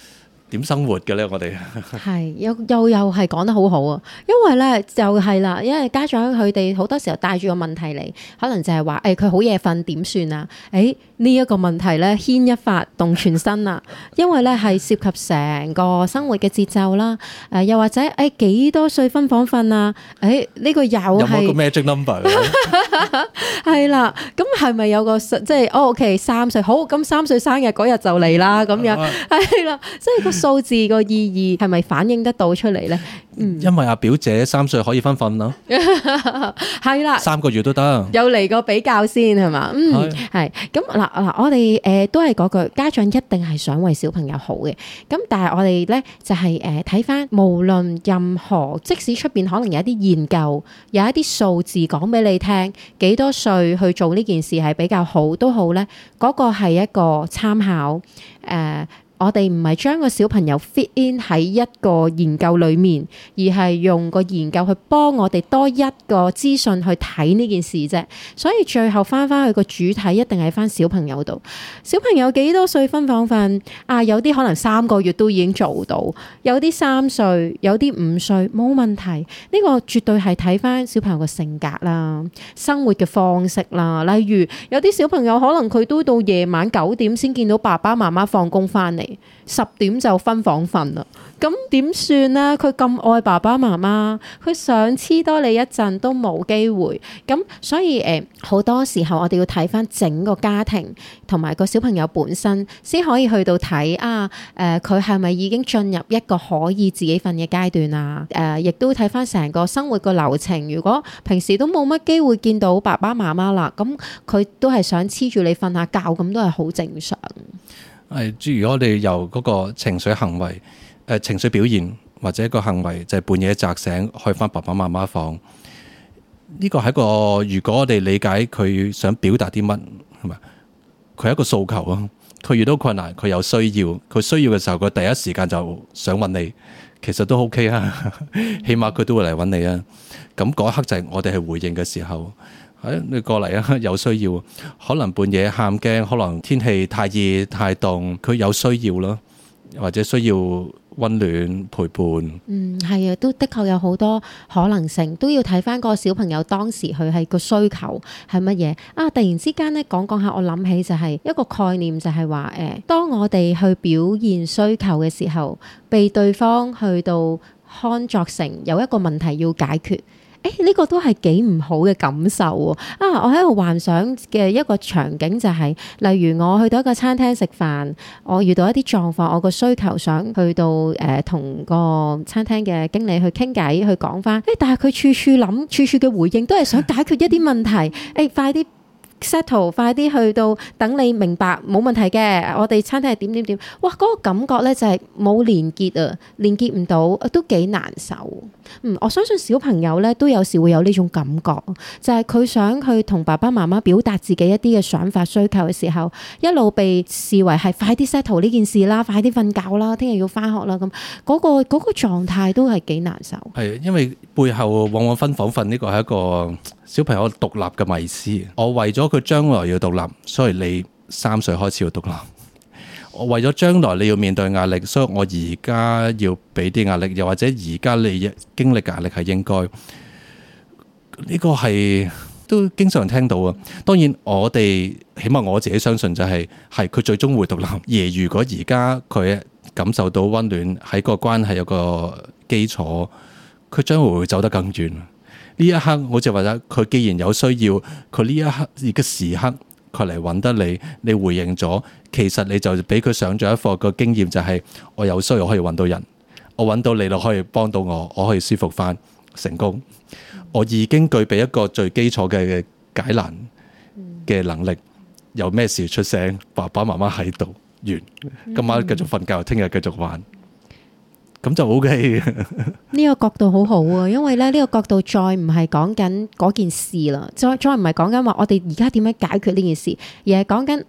點生活嘅咧？我哋係又係講得好好啊！因為咧就係啦，因為家長佢哋好多時候帶住個問題嚟，可能就係話佢好夜瞓點算啊？呢一個問題咧牽一髮動全身啊！因為咧係涉及成個生活嘅節奏啦，又或者幾多歲分房瞓啊？呢個又係有冇個 magic number？ 係啦，咁係咪有個即係OK 3歲好？咁3歲生日嗰日就嚟啦，咁樣係啦，即係個數字個意義係咪反映得到出嚟咧？ 因為阿表姐3歲可以分瞓咯， 係啦 ，3個月都得。有嚟個比較先係嘛？係咁嗱，我哋都係嗰句，家長一定係想為小朋友好嘅。咁但係我哋咧就係睇翻，無論任何，即使出邊可能有一啲研究，有一啲數字講俾你聽，幾多歲去做呢件事係比較好都好咧，嗰個係一個參考。我哋唔係將個小朋友 fit in 喺一個研究裏面，而係用個研究去幫我哋多一個資訊去睇呢件事啫。所以最後翻去個主體一定係翻小朋友度。小朋友幾多歲分房瞓啊？有啲可能3個月都已經做到，有啲3歲，有啲5歲，冇問題。呢個絕對係睇翻小朋友嘅性格啦、生活嘅方式啦。例如有啲小朋友可能佢都到夜晚9點先見到爸爸媽媽放工翻嚟。10點就分房瞓啦，咁點算呢？佢咁愛爸爸媽媽，佢想黐多你一陣都冇機會。咁所以好多時候我哋要睇翻整個家庭同埋個小朋友本身，先可以去到睇佢係咪已經進入一個可以自己瞓嘅階段啊？亦都睇翻成個生活個流程。如果平時都冇乜機會見到爸爸媽媽啦，咁佢都係想黐住你瞓下覺，咁都係好正常。 係，如果我哋由嗰個情緒行為、情緒表現或者一個行為，就係半夜扎醒開翻爸爸媽媽房，呢個係一個，如果我哋理解佢想表達啲乜，係咪？佢係一個訴求啊！佢遇到困難，佢有需要，佢需要嘅時候，佢第一時間就想揾你，其實都 OK 啊，起碼佢都會嚟揾你啊。咁嗰一刻就係我哋係回應嘅時候。你過嚟啊！有需要，可能半夜喊驚，可能天氣太熱太凍，佢有需要咯，或者需要溫暖陪伴。 係啊，都的確有好多可能性，都要睇翻個小朋友當時佢係個需求係乜嘢啊！突然之間咧講下，我諗起就係一個概念，就係話當我哋去表現需求嘅時候，被對方去到看作成有一個問題要解決。呢個都係幾唔好嘅感受喎！我喺度幻想嘅一個場景就係，例如我去到一個餐廳食飯，我遇到一啲狀況，我個需求想去到同個餐廳嘅經理去傾偈，去講翻，但係佢處處諗，處處嘅回應都係想解決一啲問題，快啲settle， 快啲去到等你明白冇問題嘅，我哋餐廳係點點點，哇！嗰個感覺咧就係冇連結啊，連結唔到，都幾難受。我相信小朋友咧都有時會有呢種感覺，就係佢想去同爸爸媽媽表達自己一啲嘅想法需求嘅時候，一路被視為係快啲 settle 呢件事啦，快啲瞓覺啦，聽日要翻學啦，咁嗰個狀態都係幾難受。 係因為背後往往分房瞓呢個係一個小朋友獨立嘅迷思。我為咗佢將來要獨立，所以你3歲開始要獨立。我為咗將來你要面對壓力，所以我而家要俾啲壓力，又或者而家你經歷壓力係應該。呢個係都經常聽到啊。當然我哋起碼我自己相信就係佢最終會獨立。而如果而家佢感受到溫暖，喺個關係有個基礎，佢將會走得更遠。呢一刻我就話啦，佢既然有需要，佢呢一刻而嘅時刻佢嚟揾得你，你回應咗，其實你就俾佢上咗一課個經驗，就係我有需要可以揾到人，我揾到你就可以幫到我，我可以舒服翻成功。我已經具備一個最基礎嘅解難嘅能力。有咩事出聲，爸爸媽媽喺度，完，今晚繼續瞓覺，聽日繼續玩，咁就 OK。 呢個角度好好啊，因為咧呢個角度再唔係講緊嗰件事啦，再唔係講緊話我哋而家點樣解決呢件事，而係講緊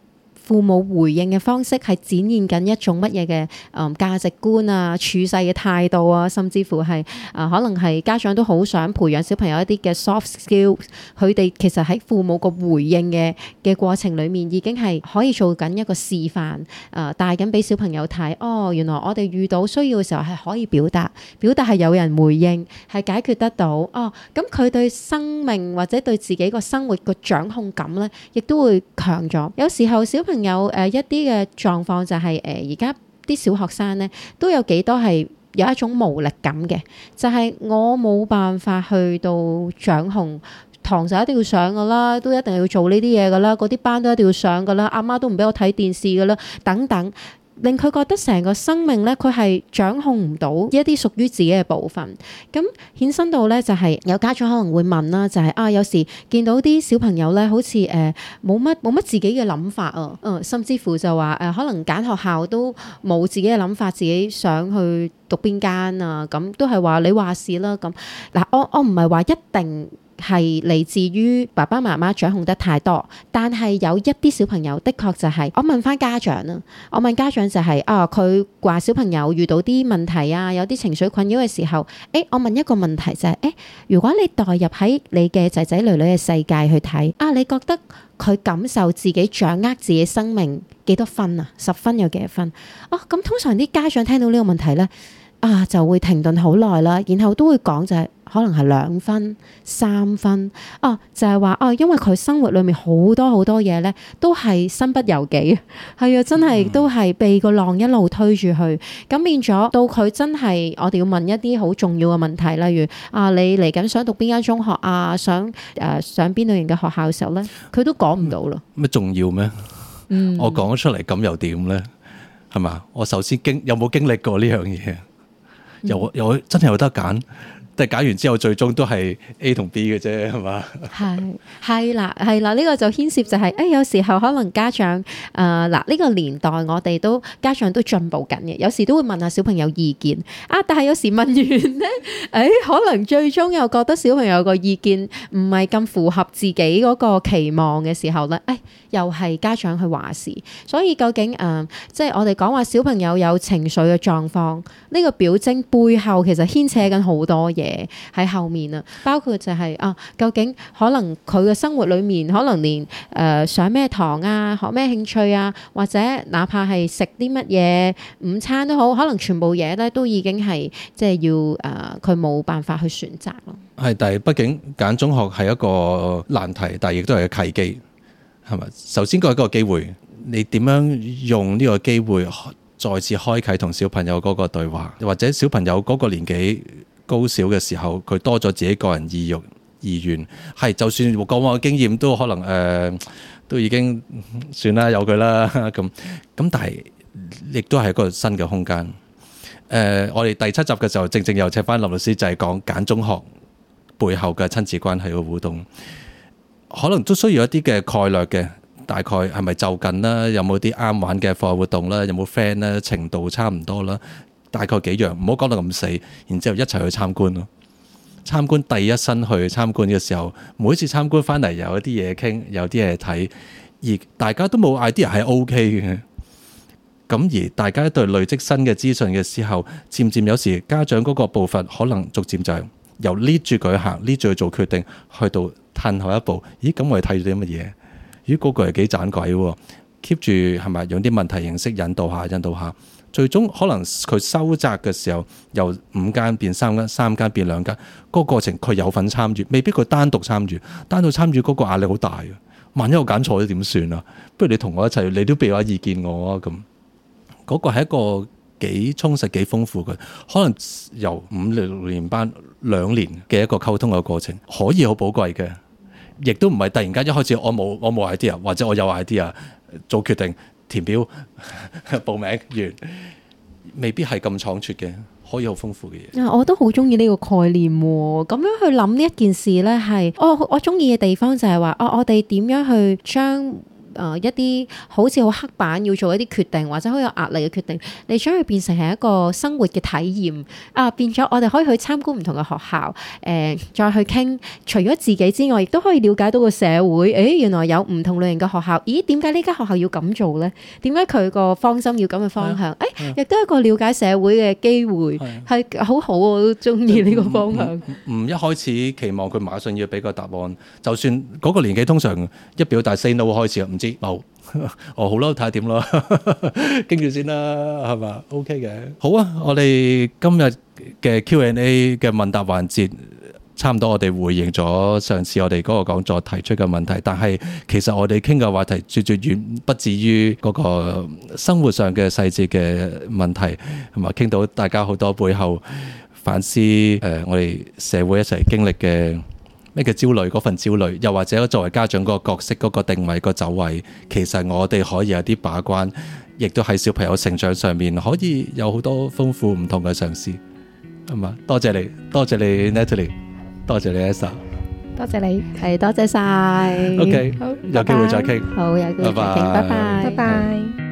父母回應嘅方式係展現緊一種乜嘢嘅價值觀啊、處世嘅態度啊，甚至乎係可能係家長都好想培養小朋友一啲嘅 soft skill， 佢哋其實喺父母個回應嘅過程裡面已經係可以做緊一個示範，帶緊俾小朋友睇。哦，原來我哋遇到需要嘅時候係可以表達係有人回應，係解決得到。哦，咁佢對生命或者對自己個生活個掌控感咧，亦都會強咗。有時候小朋友一啲嘅狀況就係而家啲小學生咧都有幾多係有一種無力感嘅，就係我冇辦法去到掌控。堂就一定要上噶啦，都一定要做呢啲嘢噶啦，嗰啲班都一定要上噶啦，阿媽都唔俾我睇電視噶啦，等等。令佢覺得成個生命咧，佢係掌控唔到一啲屬於自己嘅部分。咁衍生到咧就係有家長可能會問啦，就係有時見到啲小朋友咧，好似冇乜自己嘅諗法啊，甚至乎就話可能揀學校都冇自己嘅諗法，自己想去讀邊間啊，咁都係話你話事啦。咁嗱，我唔係話一定係嚟自於爸爸媽媽掌控得太多，但係有一啲小朋友的確就係，我問翻家長啦，我問家長就係佢話小朋友遇到啲問題啊，有啲情緒困擾嘅時候，我問一個問題就係，如果你代入喺你嘅仔仔女女嘅世界去睇，你覺得佢感受自己掌握自己生命幾多分啊？10分有幾多分？咁通常啲家長聽到呢個問題呢，就會停頓好耐啦，然後都會講就係可能係2分、3分，就係話因為佢生活裏面好多嘢咧，都係身不由己，係啊，真係都係被個浪一路推住去，咁變咗到佢真係我哋要問一啲好重要嘅問題，例如你嚟緊想讀邊間中學啊，想上邊類型嘅學校嘅時候咧，佢都講唔到咯。咩重要咩？我講咗出嚟咁又點咧？係嘛？我首先有冇經歷過呢樣嘢？又真係有得揀，但係揀完之後最終都係 A 同 B 嘅啫，係嘛？係啦，呢個就牽涉就係有時候可能家長呢個年代我哋家長都進步緊嘅，有時都會問下小朋友意見但係有時問完咧，可能最終又覺得小朋友個意見唔係咁符合自己嗰個期望嘅時候咧，又係家長去話事。所以究竟即係我哋講話小朋友有情緒嘅狀況，呢個表徵背後其實牽扯緊好多嘢喺後面啊，包括就係究竟可能佢嘅生活裏面可能連上咩堂啊、學咩興趣啊，或者哪怕係食啲乜嘢午餐都好，可能全部嘢咧都已經係即係要佢冇辦法去選擇咯。係，但係畢竟揀中學係一個難題，但係亦都係個契機，係咪？首先嗰係一個機會，你點樣用呢個機會再次開啟同小朋友嗰個對話，或者小朋友嗰個年紀高小嘅時候，佢多咗自己個人意願，係就算過往嘅經驗都可能都已經算啦，有佢啦咁，但係亦都係一個新嘅空間。我哋第7集嘅時候，正又請翻林律師，就係講揀中學背後嘅親子關係嘅互動，可能都需要一啲嘅概略嘅，大概係咪就近啦？有冇啲啱玩嘅課外活動啦？有冇 friend 啦？程度差唔多啦？大概幾樣，唔好講到咁死，然之後一齊去參觀咯。參觀第一身去參觀嘅時候，每次參觀翻嚟有一啲嘢傾，有啲嘢睇，而大家都冇 idea 係 OK 嘅。咁而大家對累積新嘅資訊嘅時候，漸漸有時家長嗰個步伐可能逐漸就係由 lead 住佢行，lead 住去做決定，去到褪後一步。咦？咁我哋睇咗啲乜嘢？咦？嗰個係幾盞鬼喎 ？keep 住係咪用啲問題形式引導下？最終可能佢收窄嘅時候，由5間變3間，3間變2間，嗰個過程佢有份參與，未必佢單獨參與嗰個壓力好大嘅。萬一我揀錯咗點算啊？不如你同我一齊，你都俾下意見我啊咁。嗰個係一個幾充實、幾豐富嘅，可能由5、6年班2年嘅一個溝通嘅過程，可以好寶貴嘅，亦都唔係突然間一開始我冇 idea， 或者我有 idea 做決定填表報名完，未必係咁倉促嘅，可以好豐富嘅嘢。 我都好中意呢個概念喎，咁樣去諗呢一件事呢，係我中意嘅地方就係話，我哋點樣去將一啲好似好刻板要做一啲決定或者好有壓力嘅決定，你將佢變成係一個生活嘅體驗啊，變咗我哋可以去參觀唔同嘅學校，再去傾，除咗自己之外，亦都可以了解到個社會，原來有唔同類型嘅學校，咦，點解呢間學校要咁做呢？點解佢個方針要咁嘅方向？亦都係一個了解社會嘅機會，係好好，我都中意呢個方向。 唔一開始期望佢馬上要俾個答案，就算嗰個年紀通常一表達 say no 開始，唔知哦好咯，睇下點咯，跟住先啦，係嘛 ？OK 嘅，好啊！我哋今日嘅 Q&A 嘅問答環節差唔多，我哋回應咗上次我哋嗰個講座提出嘅問題，但係其實我哋傾嘅話題絕遠不止於嗰個生活上嘅細節嘅問題，同埋傾到大家好多背後反思我哋社會一齊經歷嘅咩嘅焦慮，嗰份焦慮，又或者作為家長嗰個角色嗰個定位個走位，其實我哋可以有啲把關，亦都喺小朋友成長上面可以有好多豐富唔同嘅嘗試，係嘛？多謝你，多謝你 Natalie， 多謝你 Esther， 多謝你， 係多謝晒。 OK， 好， 有機會再傾， 好，有機會再傾，拜拜， 拜拜。